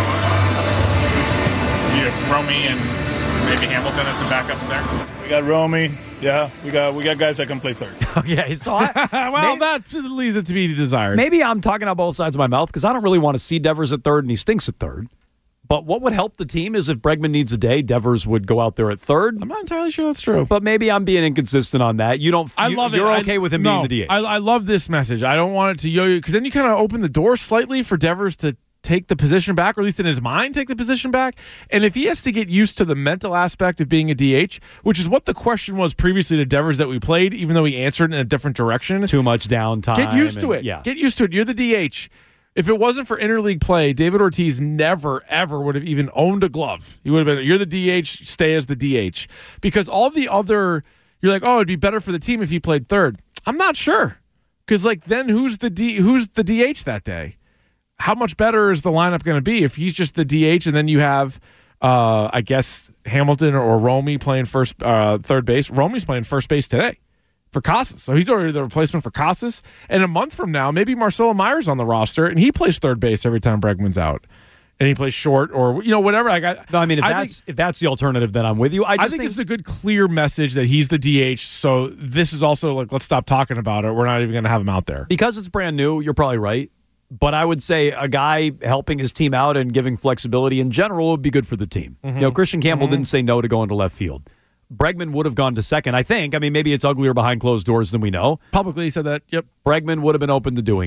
Romy and maybe Hamilton as the backups there. We got Romy. Yeah, we got guys that can play third. Okay, so that leaves it to be desired. Maybe I'm talking out both sides of my mouth because I don't really want to see Devers at third and he stinks at third. But what would help the team is if Bregman needs a day, Devers would go out there at third. I'm not entirely sure that's true. But maybe I'm being inconsistent on that. You're okay with him being the DH. I love this message. I don't want it to yo-yo because then you kind of open the door slightly for Devers to take the position back, or at least in his mind, take the position back. And if he has to get used to the mental aspect of being a DH, which is what the question was previously to Devers that we played, even though he answered in a different direction. Too much downtime. Get used to it. Yeah. Get used to it. You're the DH. If it wasn't for interleague play, David Ortiz never, ever would have even owned a glove. He would have been, you're the DH, stay as the DH. Because all the other, you're like, oh, it'd be better for the team if he played third. I'm not sure. Because, then who's the DH that day? How much better is the lineup going to be if he's just the DH and then you have, I guess, Hamilton or Romy playing third base? Romy's playing first base today for Casas. So he's already the replacement for Casas. And a month from now, maybe Marcelo Meyer's on the roster and he plays third base every time Bregman's out. And he plays short or, whatever. If that's the alternative, then I'm with you. I think this is a good, clear message that he's the DH. So this is also let's stop talking about it. We're not even going to have him out there. Because it's brand new, you're probably right. But I would say a guy helping his team out and giving flexibility in general would be good for the team. Mm-hmm. Christian Campbell didn't say no to going to left field. Bregman would have gone to second, I think. I mean, maybe it's uglier behind closed doors than we know. Publicly he said that, yep. Bregman would have been open to doing it.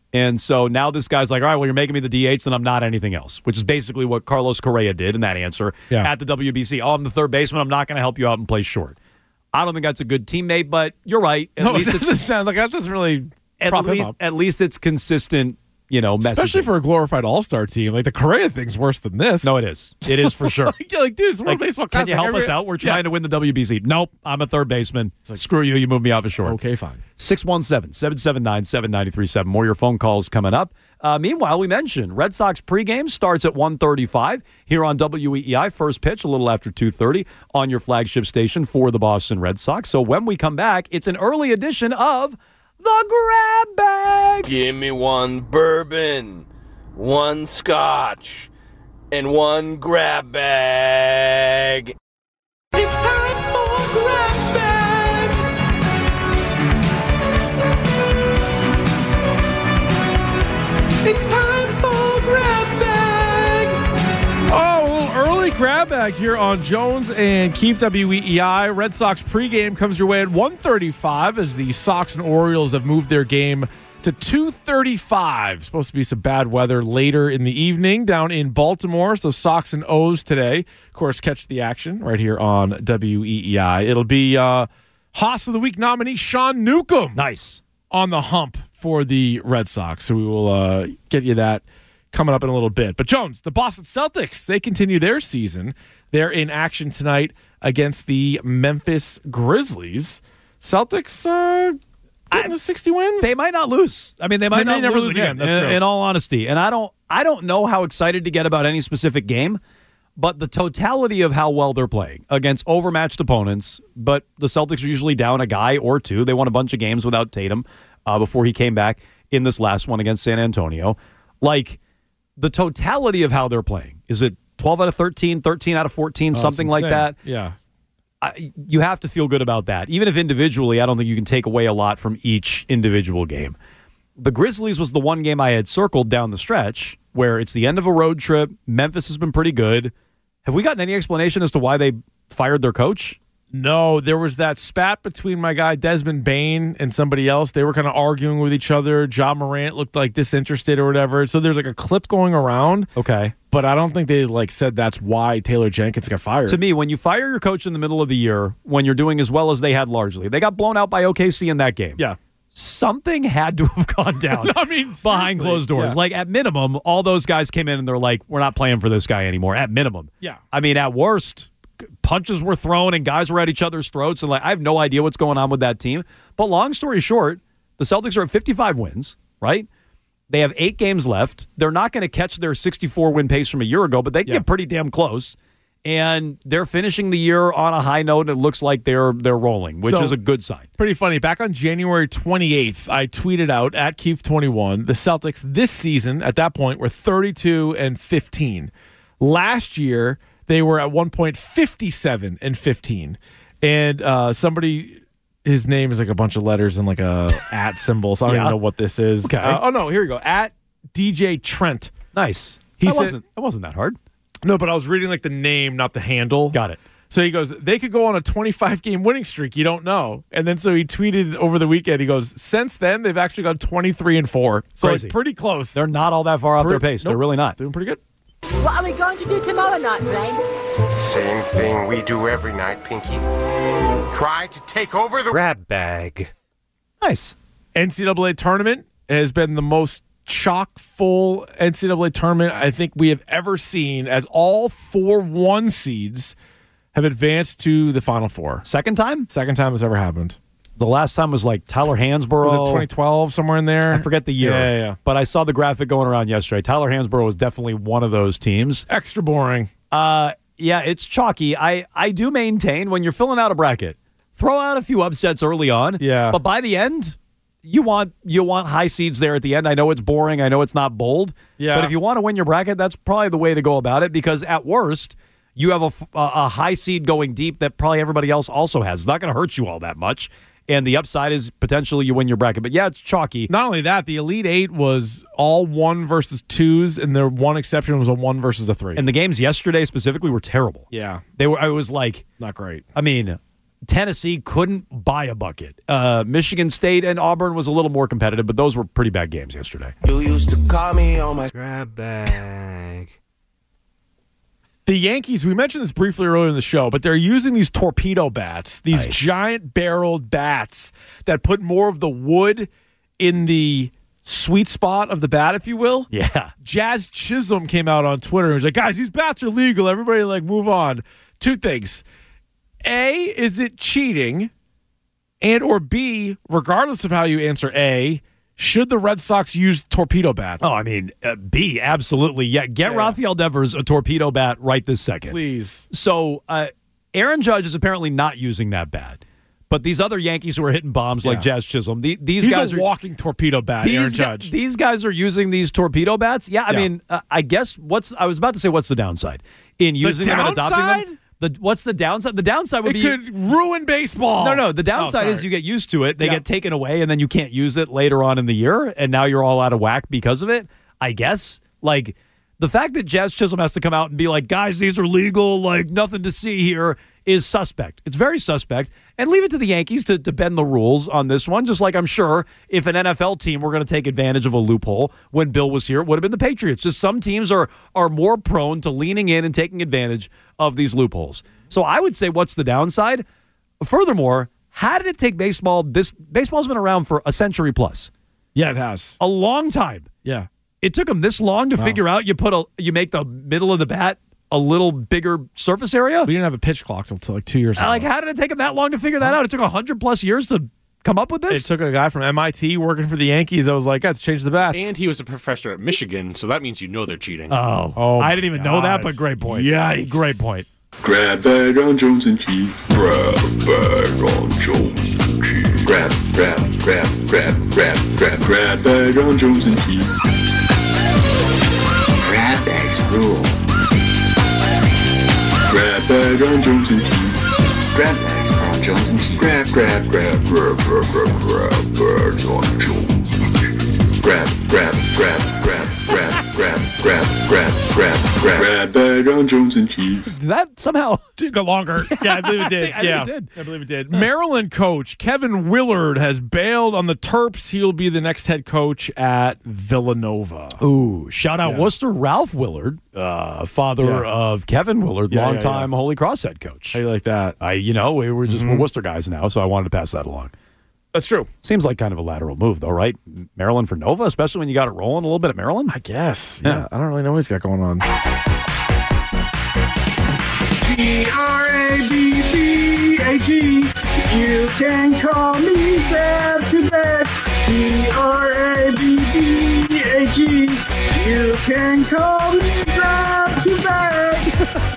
And so now this guy's like, all right, well, you're making me the DH, then I'm not anything else, which is basically what Carlos Correa did in that answer at the WBC. Oh, I'm the third baseman. I'm not going to help you out and play short. I don't think that's a good teammate, but you're right. At least it doesn't sound like that doesn't really prop him up. At least it's consistent, messaging. Especially for a glorified all-star team. Like, the Correa thing's worse than this. No, it is. It is for sure. like, dude, it's World Baseball Can you help us out? We're trying to win the WBC. Nope, I'm a third baseman. Screw you. You move me off of short. Okay, fine. 617-779-7937. More of your phone calls coming up. Meanwhile, we mentioned Red Sox pregame starts at 1:35 here on WEEI. First pitch a little after 2:30 on your flagship station for the Boston Red Sox. So when we come back, it's an early edition of The Grab Bag. Give me one bourbon, one scotch, and one grab bag. It's time for Grab Bag. It's time for Grab Bag. Oh, a little early grab bag here on Jones and Keefe WEEI. Red Sox pregame comes your way at 1:35 as the Sox and Orioles have moved their game to 2:35. Supposed to be some bad weather later in the evening down in Baltimore. So Sox and O's today. Of course, catch the action right here on WEEI. It'll be Haas of the Week nominee Sean Newcomb. Nice. On the hump for the Red Sox. So we will get you that coming up in a little bit. But Jones, the Boston Celtics, they continue their season. They're in action tonight against the Memphis Grizzlies. Celtics getting to 60 wins. They might not lose. I mean, they might not never lose again. In all honesty, and I don't know how excited to get about any specific game, but the totality of how well they're playing against overmatched opponents. But the Celtics are usually down a guy or two. They won a bunch of games without Tatum before he came back in this last one against San Antonio. Like, the totality of how they're playing. Is it 12 out of 13, 13 out of 14, something like that? Yeah. You have to feel good about that. Even if individually, I don't think you can take away a lot from each individual game. The Grizzlies was the one game I had circled down the stretch where it's the end of a road trip. Memphis has been pretty good. Have we gotten any explanation as to why they fired their coach? No, there was that spat between my guy Desmond Bain and somebody else. They were kind of arguing with each other. John Morant looked like disinterested or whatever. So there's like a clip going around. Okay. But I don't think they said that's why Taylor Jenkins got fired. To me, when you fire your coach in the middle of the year, when you're doing as well as they had largely, they got blown out by OKC in that game. Yeah. Something had to have gone down behind closed doors. Yeah. Like, at minimum, all those guys came in and they're like, we're not playing for this guy anymore. At minimum. Yeah. I mean, at worst, punches were thrown and guys were at each other's throats. And I have no idea what's going on with that team. But long story short, the Celtics are at 55 wins, right? They have 8 games left. They're not going to catch their 64-win pace from a year ago, but they get pretty damn close. And they're finishing the year on a high note. It looks like they're rolling, which is a good sign. Pretty funny. Back on January 28th, I tweeted out at Keefe21, the Celtics this season at that point were 32-15. Last year, they were at 1.57-15. And somebody, his name is like a bunch of letters and like a at symbol. So I don't even know what this is. Okay. Oh, no, here we go. At DJ Trent. Nice. That wasn't that hard. No, but I was reading like the name, not the handle. Got it. So he goes, they could go on a 25-game winning streak. You don't know. And then so he tweeted over the weekend, he goes, since then, they've actually gone 23-4. So Crazy. it's pretty close. They're not all that far off their pace. Nope. They're really not. Doing pretty good. What are we going to do tomorrow night, Blaine? Same thing we do every night, Pinky. Try to take over the Grab Bag. Nice. NCAA tournament has been the most chock-full NCAA tournament I think we have ever seen, as all 4 1 seeds have advanced to the Final Four. Second time? Second time it's ever happened. The last time was like Tyler Hansborough. Was it 2012, somewhere in there? I forget the year. Yeah. But I saw the graphic going around yesterday. Tyler Hansborough was definitely one of those teams. Extra boring. Yeah, it's chalky. I do maintain when you're filling out a bracket, throw out a few upsets early on. Yeah. But by the end, you want high seeds there at the end. I know it's boring. I know it's not bold. Yeah. But if you want to win your bracket, that's probably the way to go about it, because at worst, you have a high seed going deep that probably everybody else also has. It's not going to hurt you all that much. And the upside is potentially you win your bracket. But yeah, it's chalky. Not only that, the Elite Eight was all 1 versus 2s, and their one exception was a 1 versus a 3. And the games yesterday specifically were terrible. Yeah. I was like, not great. I mean, Tennessee couldn't buy a bucket. Michigan State and Auburn was a little more competitive, but those were pretty bad games yesterday. You used to call me on my grab bag. The Yankees, we mentioned this briefly earlier in the show, but they're using these torpedo bats, these giant barreled bats that put more of the wood in the sweet spot of the bat, if you will. Yeah. Jazz Chisholm came out on Twitter and was like, guys, these bats are legal. Everybody, move on. Two things. A, is it cheating? And or B, regardless of how you answer A, should the Red Sox use torpedo bats? Oh, I mean, B, absolutely. Yeah, get Rafael Devers a torpedo bat right this second. Please. So Aaron Judge is apparently not using that bat. But these other Yankees who are hitting bombs like Jazz Chisholm, these guys are walking torpedo bat, Aaron Judge. These guys are using these torpedo bats? Yeah, I mean, I guess I was about to say what's the downside in using them and adopting them? What's the downside? The downside would be... It could ruin baseball. No. The downside is you get used to it. They get taken away, and then you can't use it later on in the year, and now you're all out of whack because of it, I guess. The fact that Jazz Chisholm has to come out and be like, guys, these are legal, nothing to see here, is suspect. It's very suspect. And leave it to the Yankees to bend the rules on this one, just like I'm sure if an NFL team were going to take advantage of a loophole when Bill was here, it would have been the Patriots. Just some teams are more prone to leaning in and taking advantage of these loopholes. So I would say, what's the downside? Furthermore, how did it take baseball? Baseball's been around for a century plus. Yeah, it has. A long time. Yeah. It took them this long to figure out you make the middle of the bat a little bigger surface area? We didn't have a pitch clock until 2 years ago. How did it take them that long to figure that out? It took 100+ years to come up with this? It took a guy from MIT working for the Yankees that was like, let's change the bats. And he was a professor at Michigan, so that means they're cheating. Oh I didn't even know that, but great point. Yeah, great point. Grab bag on Jones and Keith. Grab bag on Jones and Keith. Grab bag on Jones and Keith. Grab bags rule. Grab bag on Jones and Keith. Grab bags on Jones and Keith. Grab bags on Jones and Keith. Grab bag on Jones and Keith. That somehow did go longer. Yeah, I believe it did. I believe it did. Maryland coach Kevin Willard has bailed on the Terps. He'll be the next head coach at Villanova. Ooh, shout out Worcester Ralph Willard, father of Kevin Willard, longtime Holy Cross head coach. How do you like that? We're Worcester guys now, so I wanted to pass that along. That's true. Seems like kind of a lateral move, though, right? Maryland for Nova, especially when you got it rolling a little bit at Maryland? I guess. Yeah. I don't really know what he's got going on. G-R-A-B-B-A-G. You can call me Bab to Bed. G-R-A-B-B-A-G. You can call me Bab to Bed.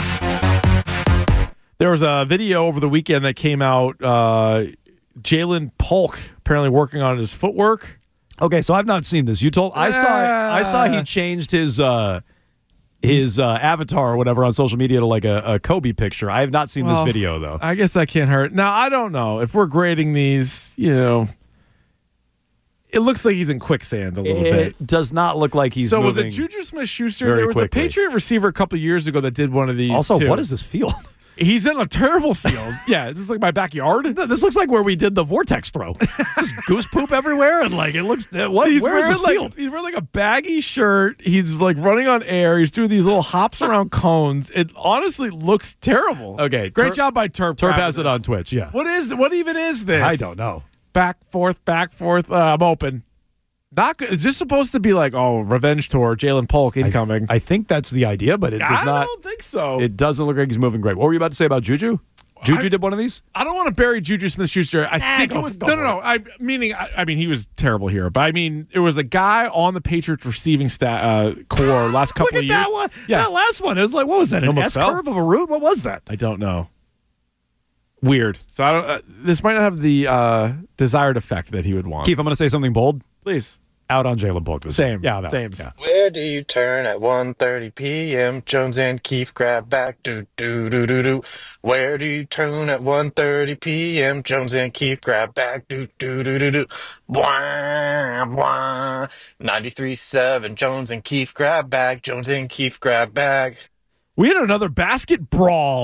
There was a video over the weekend that came out. Jalen Polk apparently working on his footwork. Okay, so I've not seen this. I saw he changed his avatar or whatever on social media to like a Kobe picture. I have not seen this video though. I guess that can't hurt. Now I don't know if we're grading these. It looks like he's in quicksand a little bit. It does not look like he's. So moving. Was it Juju Smith-Schuster? There was a Patriot receiver a couple years ago that did one of these. Also, too. What is this field? He's in a terrible field. Yeah, is this like my backyard? This looks like where we did the vortex throw. Just goose poop everywhere, and it looks. Where is this field? He's wearing a baggy shirt. He's running on air. He's doing these little hops around cones. It honestly looks terrible. Okay, great job by Terp. Terp has it on Twitch. Yeah. What even is this? I don't know. Back forth. I'm open. Not good. Is this supposed to be revenge tour? Jalen Polk incoming. I think that's the idea, but it does not. I don't think so. It doesn't look like he's moving great. What were you about to say about Juju? Juju did one of these? I don't want to bury Juju Smith-Schuster. I think it was no. I mean, he was terrible here, but I mean, it was a guy on the Patriots receiving core last couple of years. That one. Yeah, that last one. It was what was that? An S curve of a route? What was that? I don't know. Weird. So I don't. This might not have the desired effect that he would want. Keith, I'm going to say something bold. Please. Out on Jalen Polk. Same. Yeah, same. Yeah. Where do you turn at 1:30 p.m.? Jones and Keefe grab back. Do do do do do. Where do you turn at 1:30 p.m.? Jones and Keefe grab back. Do do do do do. Blah blah. 93.7. Jones and Keefe grab back. Jones and Keefe grab back. We had another basket brawl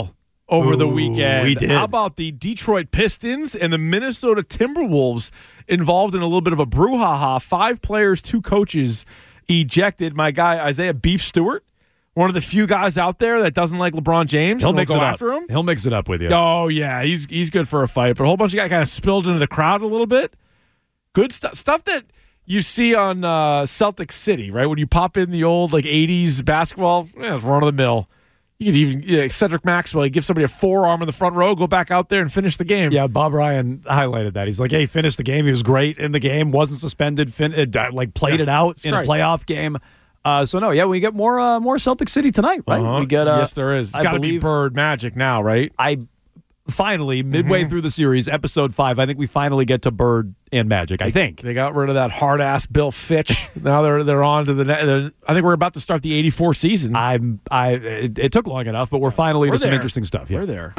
over the weekend. We did. How about the Detroit Pistons and the Minnesota Timberwolves involved in a little bit of a brouhaha? 5 players, 2 coaches ejected. My guy, Isaiah Beef Stewart, one of the few guys out there that doesn't like LeBron James. He'll mix go it up. after him. He'll mix it up with you. Oh, yeah. He's good for a fight. But a whole bunch of guys kind of spilled into the crowd a little bit. Good stuff that you see on Celtic City, right? When you pop in the old 80s basketball, it's run of the mill. You could even Cedric Maxwell, you give somebody a forearm in the front row, go back out there and finish the game. Yeah, Bob Ryan highlighted that. He's like, hey, finished the game. He was great in the game, wasn't suspended, played it out in a playoff game. We get more Celtic City tonight, right? We get yes, there is. It's got to be Bird Magic now, right? Finally, midway through the series, episode 5, I think we finally get to Bird and Magic, I think. They got rid of that hard-ass Bill Fitch. Now they're on to the net. I think we're about to start the 84 season. It took long enough, but we're finally to some interesting stuff. Yeah. We're there.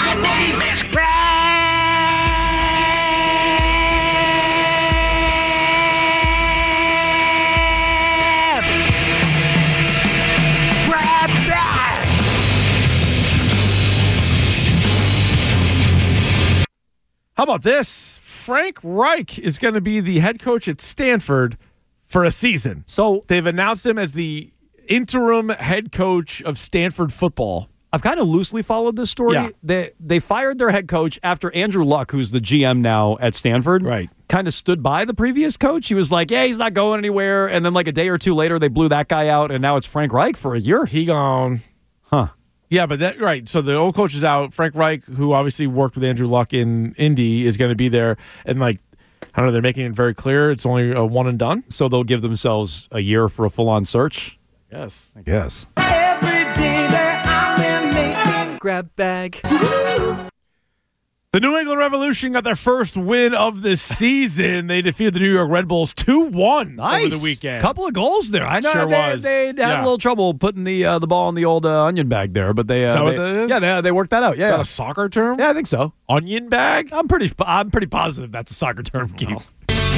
How about this? Frank Reich is going to be the head coach at Stanford for a season. So they've announced him as the interim head coach of Stanford football. I've kind of loosely followed this story. Yeah. They fired their head coach after Andrew Luck, who's the GM now at Stanford, kind of stood by the previous coach. He was like, yeah, he's not going anywhere. And then a day or two later, they blew that guy out, and now it's Frank Reich for a year. He gone. Huh. Yeah, but so the old coach is out. Frank Reich, who obviously worked with Andrew Luck in Indy, is going to be there. And I don't know, they're making it very clear it's only a one and done. So they'll give themselves a year for a full-on search? Yes. I guess. Every day that I'm in making grab bag. The New England Revolution got their first win of the season. They defeated the New York Red Bulls 2-1 over the weekend. Couple of goals there. I know Sure was. They had a little trouble putting the ball in the old onion bag there, but they Is that what that is? Yeah, they worked that out. Yeah, Is that a soccer term? Yeah, I think so. Onion bag? I'm pretty positive that's a soccer term, Keith.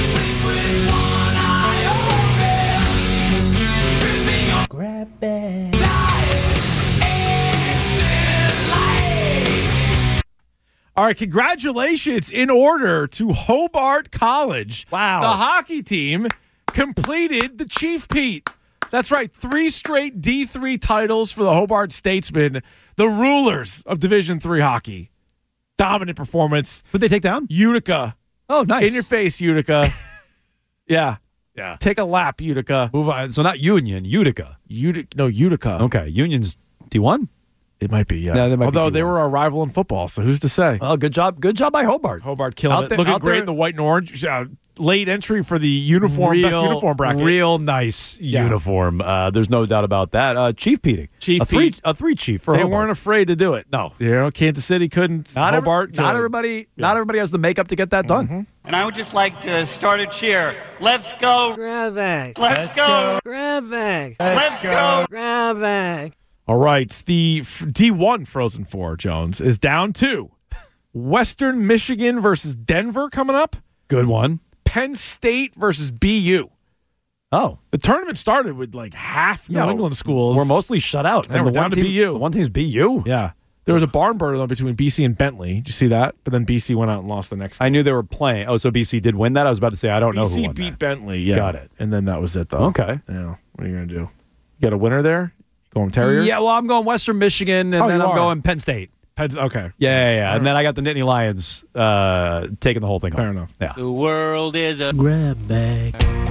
Grab bag. All right, congratulations in order to Hobart College. Wow. The hockey team completed the Chief Pete. That's right, 3 straight D3 titles for the Hobart Statesmen, the rulers of Division III hockey. Dominant performance. Who'd they take down? Utica. Oh, nice. In your face, Utica. Yeah. Yeah. Take a lap, Utica. Move on. So not Union, Utica. Utica. Okay, Union's D1? It might be, yeah. Yeah, they might Although be they were our rival in football, so who's to say? Oh, good job by Hobart. Hobart killing Out it. there- Looking out great there- in the white and orange. Late entry for the uniform, best uniform bracket. Real nice uniform. There's no doubt about that. Chief Pete. A three chief for They Hobart. weren't afraid to do it. No. Kansas City couldn't. Hobart. Not everybody has the makeup to get that done. And I would just like to start a cheer. Let's go. Grab bag. Let's go. Grab bag. Let's go. Grab bag. All right. The D1 Frozen Four, Jones, is down 2. Western Michigan versus Denver coming up. Good one. Penn State versus BU. Oh. The tournament started with half New England schools. We're mostly shut out. And we're down to BU. The one team's BU. Yeah. There was a barn burner though between BC and Bentley. Did you see that? But then BC went out and lost the next. I knew they were playing. Oh, so BC did win that? I was about to say, I don't know who won BC beat that. Bentley. Yeah. Got it. And then that was it, though. Okay. Yeah. What are you going to do? You got a winner there? Going Terriers? Yeah, well, I'm going Western Michigan, and then I'm going Penn State. Okay. Yeah. And then I got the Nittany Lions taking the whole thing home. Fair enough. Yeah. The world is a grab bag.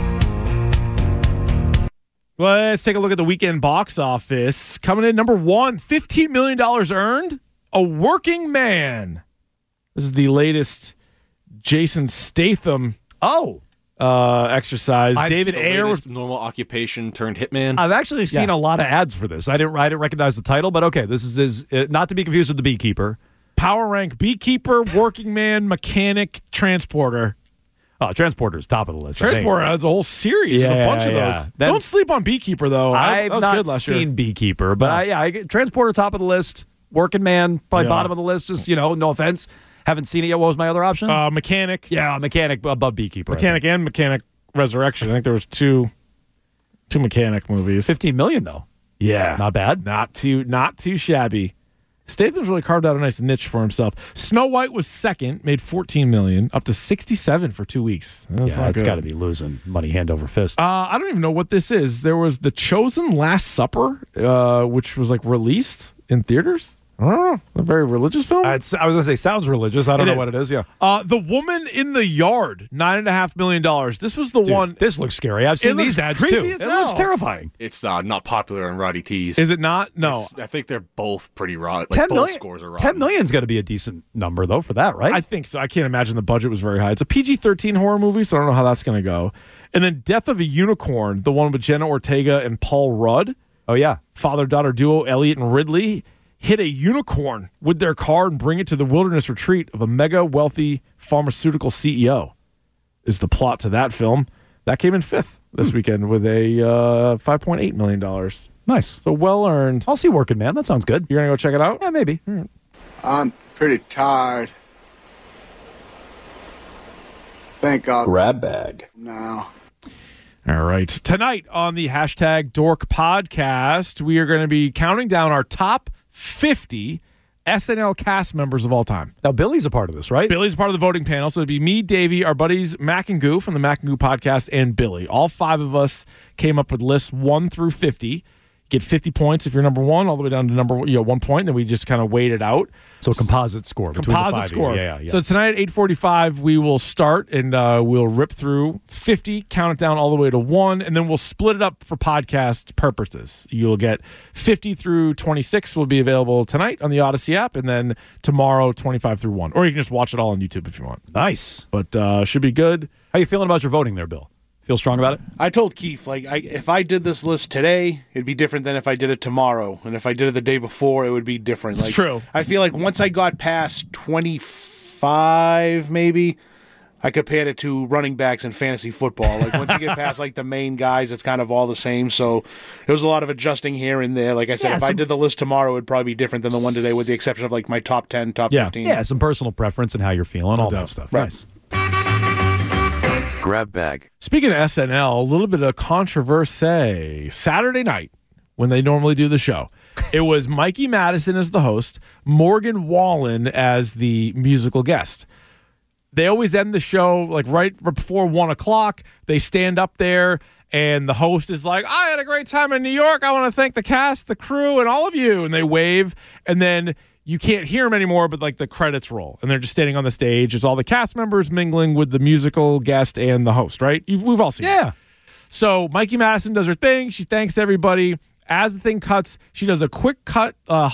Let's take a look at the weekend box office. Coming in number 1, $15 million earned. A Working Man. This is the latest Jason Statham exercise. David Ayer was normal occupation turned hitman. I've actually seen a lot of ads for this. I didn't recognize the title, but okay, this is his, not to be confused with The Beekeeper. Power rank beekeeper, working man, mechanic, transporter. Oh, Transporter's top of the list. Transporter has a whole series. There's a bunch of those. Don't sleep on Beekeeper, though. I've that was not good last year. seen Beekeeper, but I get Transporter top of the list. Working Man, probably bottom of the list. Just, no offense. Haven't seen it yet. What was my other option? Mechanic. Yeah, Mechanic above Beekeeper. Mechanic and Mechanic Resurrection. I think there was two Mechanic movies. 15 million, though. Yeah. Not bad. Not too shabby. Statham's really carved out a nice niche for himself. Snow White was second, made $14 million, up to $67 for 2 weeks. That's not it's good. got to be losing money hand over fist. I don't even know what this is. There was The Chosen Last Supper, which was like released in theaters. I don't know. A very religious film? I was going to say, sounds religious. I don't know what it is, yeah. The Woman in the Yard, $9.5 million. This was the one. This looks scary. I've seen these ads, too. It looks terrifying. It's not popular on Roddy T's. Is it not? No. I think they're both pretty raw. Like 10 both million, scores are rotten. 10 million's got to be a decent number, though, for that, right? I think so. I can't imagine the budget was very high. It's a PG-13 horror movie, so I don't know how that's going to go. And then Death of a Unicorn, the one with Jenna Ortega and Paul Rudd. Oh, yeah. Father-daughter duo Elliot and Ridley hit a unicorn with their car and bring it to the wilderness retreat of a mega wealthy pharmaceutical CEO is the plot to that film. That came in fifth this weekend with a $5.8 million. Nice. So well earned. I'll see Working Man. That sounds good. You're going to go check it out? Yeah, maybe. I'm pretty tired. Think I'll grab bag now. All right. Tonight on the hashtag Dork Podcast, we are going to be counting down our top 50 SNL cast members of all time. Now, Billy's a part of this, right? Billy's a part of the voting panel. So it'd be me, Davey, our buddies Mac and Goo from the Mac and Goo podcast, and Billy. All five of us came up with lists 1 through 50. Get 50 points if you're number one, all the way down to number 1 point. Then we just kind of weight it out. So a composite score. Composite score. Yeah. So tonight at 8:45, we will start and we'll rip through 50, count it down all the way to 1, and then we'll split it up for podcast purposes. You'll get 50 through 26 will be available tonight on the Odyssey app, and then tomorrow 25 through 1. Or you can just watch it all on YouTube if you want. Nice. But should be good. How you feeling about your voting there, Bill? Feel strong about it? I told Keith, if I did this list today, it'd be different than if I did it tomorrow. And if I did it the day before, it would be different. It's true. I feel like once I got past 25, maybe, I compared it to running backs in fantasy football. Like, once you get past, the main guys, it's kind of all the same. So there was a lot of adjusting here and there. Like I said, if I did the list tomorrow, it would probably be different than the one today, with the exception of, my top 10, top 15. Yeah, some personal preference and how you're feeling, all that stuff. Right. Nice. grab bag. Speaking of SNL, a little bit of controversy. Saturday night, when they normally do the show, it was Mikey Madison as the host, Morgan Wallen as the musical guest. They always end the show right before 1 o'clock. They stand up there, and the host is like, I had a great time in New York. I want to thank the cast, the crew, and all of you. And they wave, and then you can't hear them anymore, but the credits roll, and they're just standing on the stage. It's all the cast members mingling with the musical guest and the host, right? We've all seen it. So Mikey Madison does her thing. She thanks everybody. As the thing cuts, she does a quick hug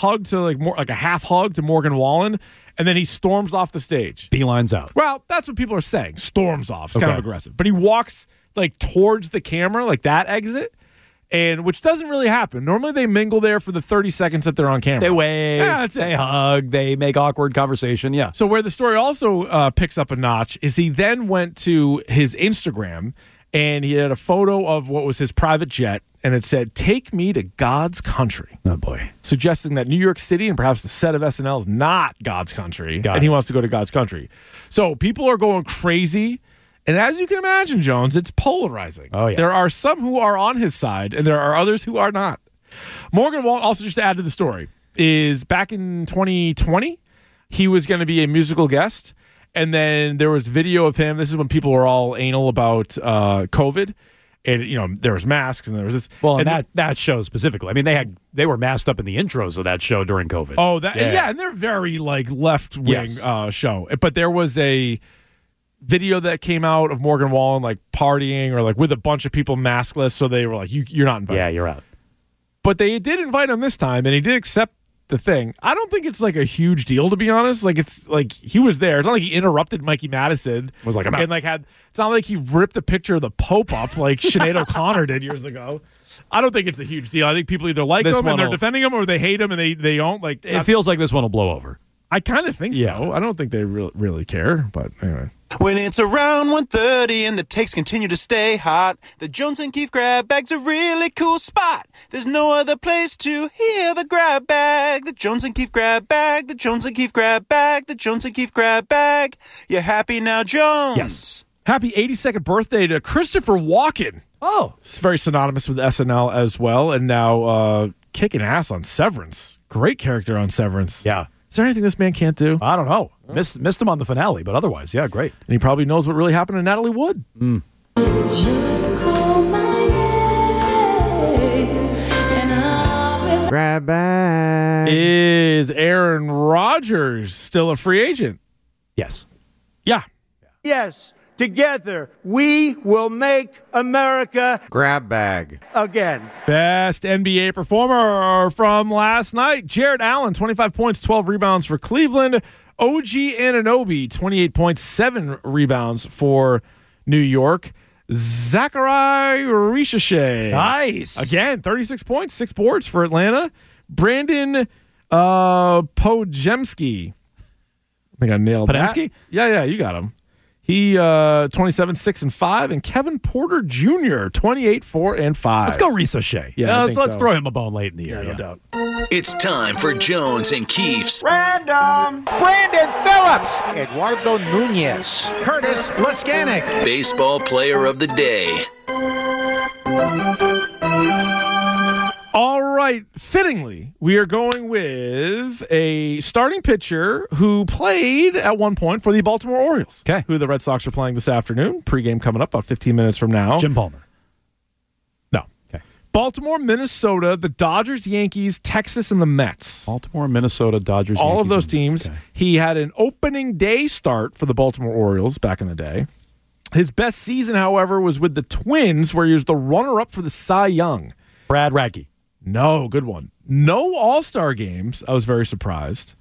to more a half hug to Morgan Wallen, and then he storms off the stage. Beelines out. Well, that's what people are saying. Storms off. It's kind of aggressive. But he walks towards the camera, that exit. And which doesn't really happen. Normally they mingle there for the 30 seconds that they're on camera. They wave, that's they hug, they make awkward conversation, yeah. So where the story also picks up a notch is he then went to his Instagram and he had a photo of what was his private jet, and it said, "Take me to God's country." Oh, boy. Suggesting that New York City and perhaps the set of SNL is not God's country, and he wants to go to God's country. So people are going crazy. And as you can imagine, Jones, it's polarizing. Oh, yeah. There are some who are on his side, and there are others who are not. Morgan Wallen, also just to add to the story, is back in 2020, he was going to be a musical guest, and then there was video of him. This is when people were all anal about COVID, and there was masks, and there was this. Well, and that show specifically. I mean, they were masked up in the intros of that show during COVID. Oh, and they're very left wing show. But there was a video that came out of Morgan Wallen partying or with a bunch of people maskless, so they were like, you're not invited. Yeah, you're out. But they did invite him this time, and he did accept the thing. I don't think it's a huge deal, to be honest. It's he was there. It's not like he interrupted Mikey Madison. Was like, I'm out. And it's not like he ripped a picture of the Pope up like Sinead O'Connor did years ago. I don't think it's a huge deal. I think people either like him and they're defending him, or they hate him and they don't. It feels like this one will blow over. I kind of think so. I don't think they really care, but anyway. When it's around 1:30 and the takes continue to stay hot, the Jones and Keith grab bag's a really cool spot. There's no other place to hear the grab bag. The Jones and Keith grab bag, the Jones and Keith grab bag, the Jones and Keith grab bag. You happy now, Jones? Yes. Happy 82nd birthday to Christopher Walken. Oh. It's very synonymous with SNL as well, and now kicking ass on Severance. Great character on Severance. Yeah. Is there anything this man can't do? I don't know. Missed him on the finale, but otherwise, yeah, great. And he probably knows what really happened to Natalie Wood. Grab bag. Is Aaron Rodgers still a free agent? Yes. Yeah. Yes, together we will make America Grab bag. again. Best NBA performer from last night. Jared Allen, 25 points, 12 rebounds for Cleveland. OG Anunoby, 28 points, 7 rebounds for New York. Zachary Richache. Nice. Again, 36 points, 6 boards for Atlanta. Brandon Pojemski. I think I nailed Podemski? that. Yeah, you got him. He 27, 6, and 5, and Kevin Porter Jr. 28, 4, and 5. Let's go Richache. Yeah, let's throw him a bone late in the year. No doubt. It's time for Jones and Keefe's Random. Brandon Phillips. Eduardo Nunez. Curtis Laskanik. Baseball Player of the Day. All right, fittingly, we are going with a starting pitcher who played at one point for the Baltimore Orioles. Okay. Who the Red Sox are playing this afternoon. Pre-game coming up about 15 minutes from now. Jim Palmer. No. Okay. Baltimore, Minnesota, the Dodgers, Yankees, Texas, and the Mets. Baltimore, Minnesota, Dodgers, All Yankees, of those and teams. Mets. Okay. He had an opening day start for the Baltimore Orioles back in the day. His best season, however, was with the Twins, where he was the runner-up for the Cy Young. Brad Radke. No, good one. No All-Star games. I was very surprised.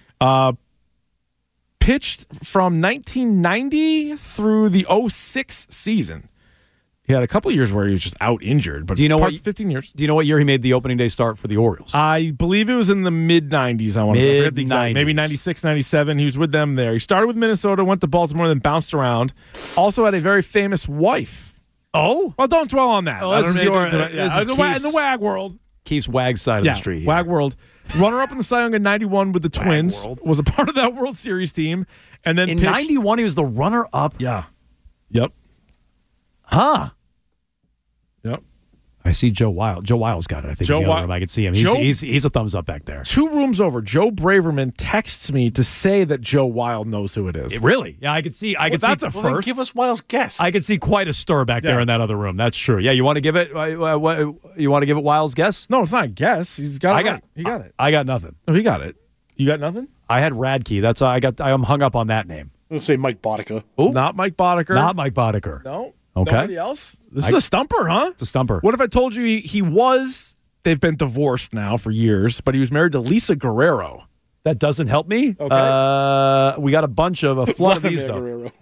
Pitched from 1990 through the 06 season. He had a couple of years where he was just out injured, but do you know what? 15 years. Do you know what year he made the opening day start for the Orioles? I believe it was in the mid-90s. I want to forget the exact. Mid-90s. Maybe 96, 97. He was with them there. He started with Minnesota, went to Baltimore, then bounced around. Also had a very famous wife. Oh? Well, don't dwell on that. Oh, this is your... in the WAG world. Keith's WAG side of the street. WAG world. Runner-up in the Cy Young in 91 with the Twins. Was a part of that World Series team. And then in 91, he was the runner-up? Yeah. Yep. Huh. Yep. I see Joe Wild. Joe Wild's got it. I think in the other room. I can see him. He's a thumbs up back there. 2 rooms over, Joe Braverman texts me to say that Joe Wild knows who it is. Really? Yeah, I could see. That's a first. Give us Wild's guess. I could see quite a stir back there in that other room. That's true. Yeah, you want to give it? You want to give it Wild's guess? No, it's not a guess. He's got it. Right. He got it. I got nothing. No, he got it. You got nothing? I had Radke. That's I'm hung up on that name. Let's say Mike Boddicker. Ooh. Not Mike Boddicker. Not Mike Boddicker. No. Okay. Nobody else? This is a stumper, huh? It's a stumper. What if I told you he was, they've been divorced now for years, but he was married to Lisa Guerrero. That doesn't help me. Okay. We got a flood of these, though.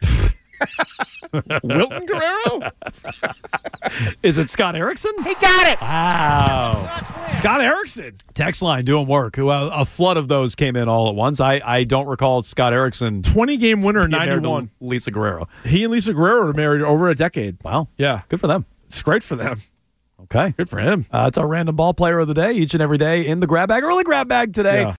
Wilton Guerrero? Is it Scott Erickson? He got it. Wow. Scott Erickson. Text line doing work. Well, a flood of those came in all at once. I don't recall Scott Erickson. 20-game winner in 91. Lisa Guerrero. He and Lisa Guerrero were married over a decade. Wow. Yeah. Good for them. It's great for them. Okay. Good for him. It's our random ball player of the day each and every day in the grab bag. Early grab bag today. Yeah.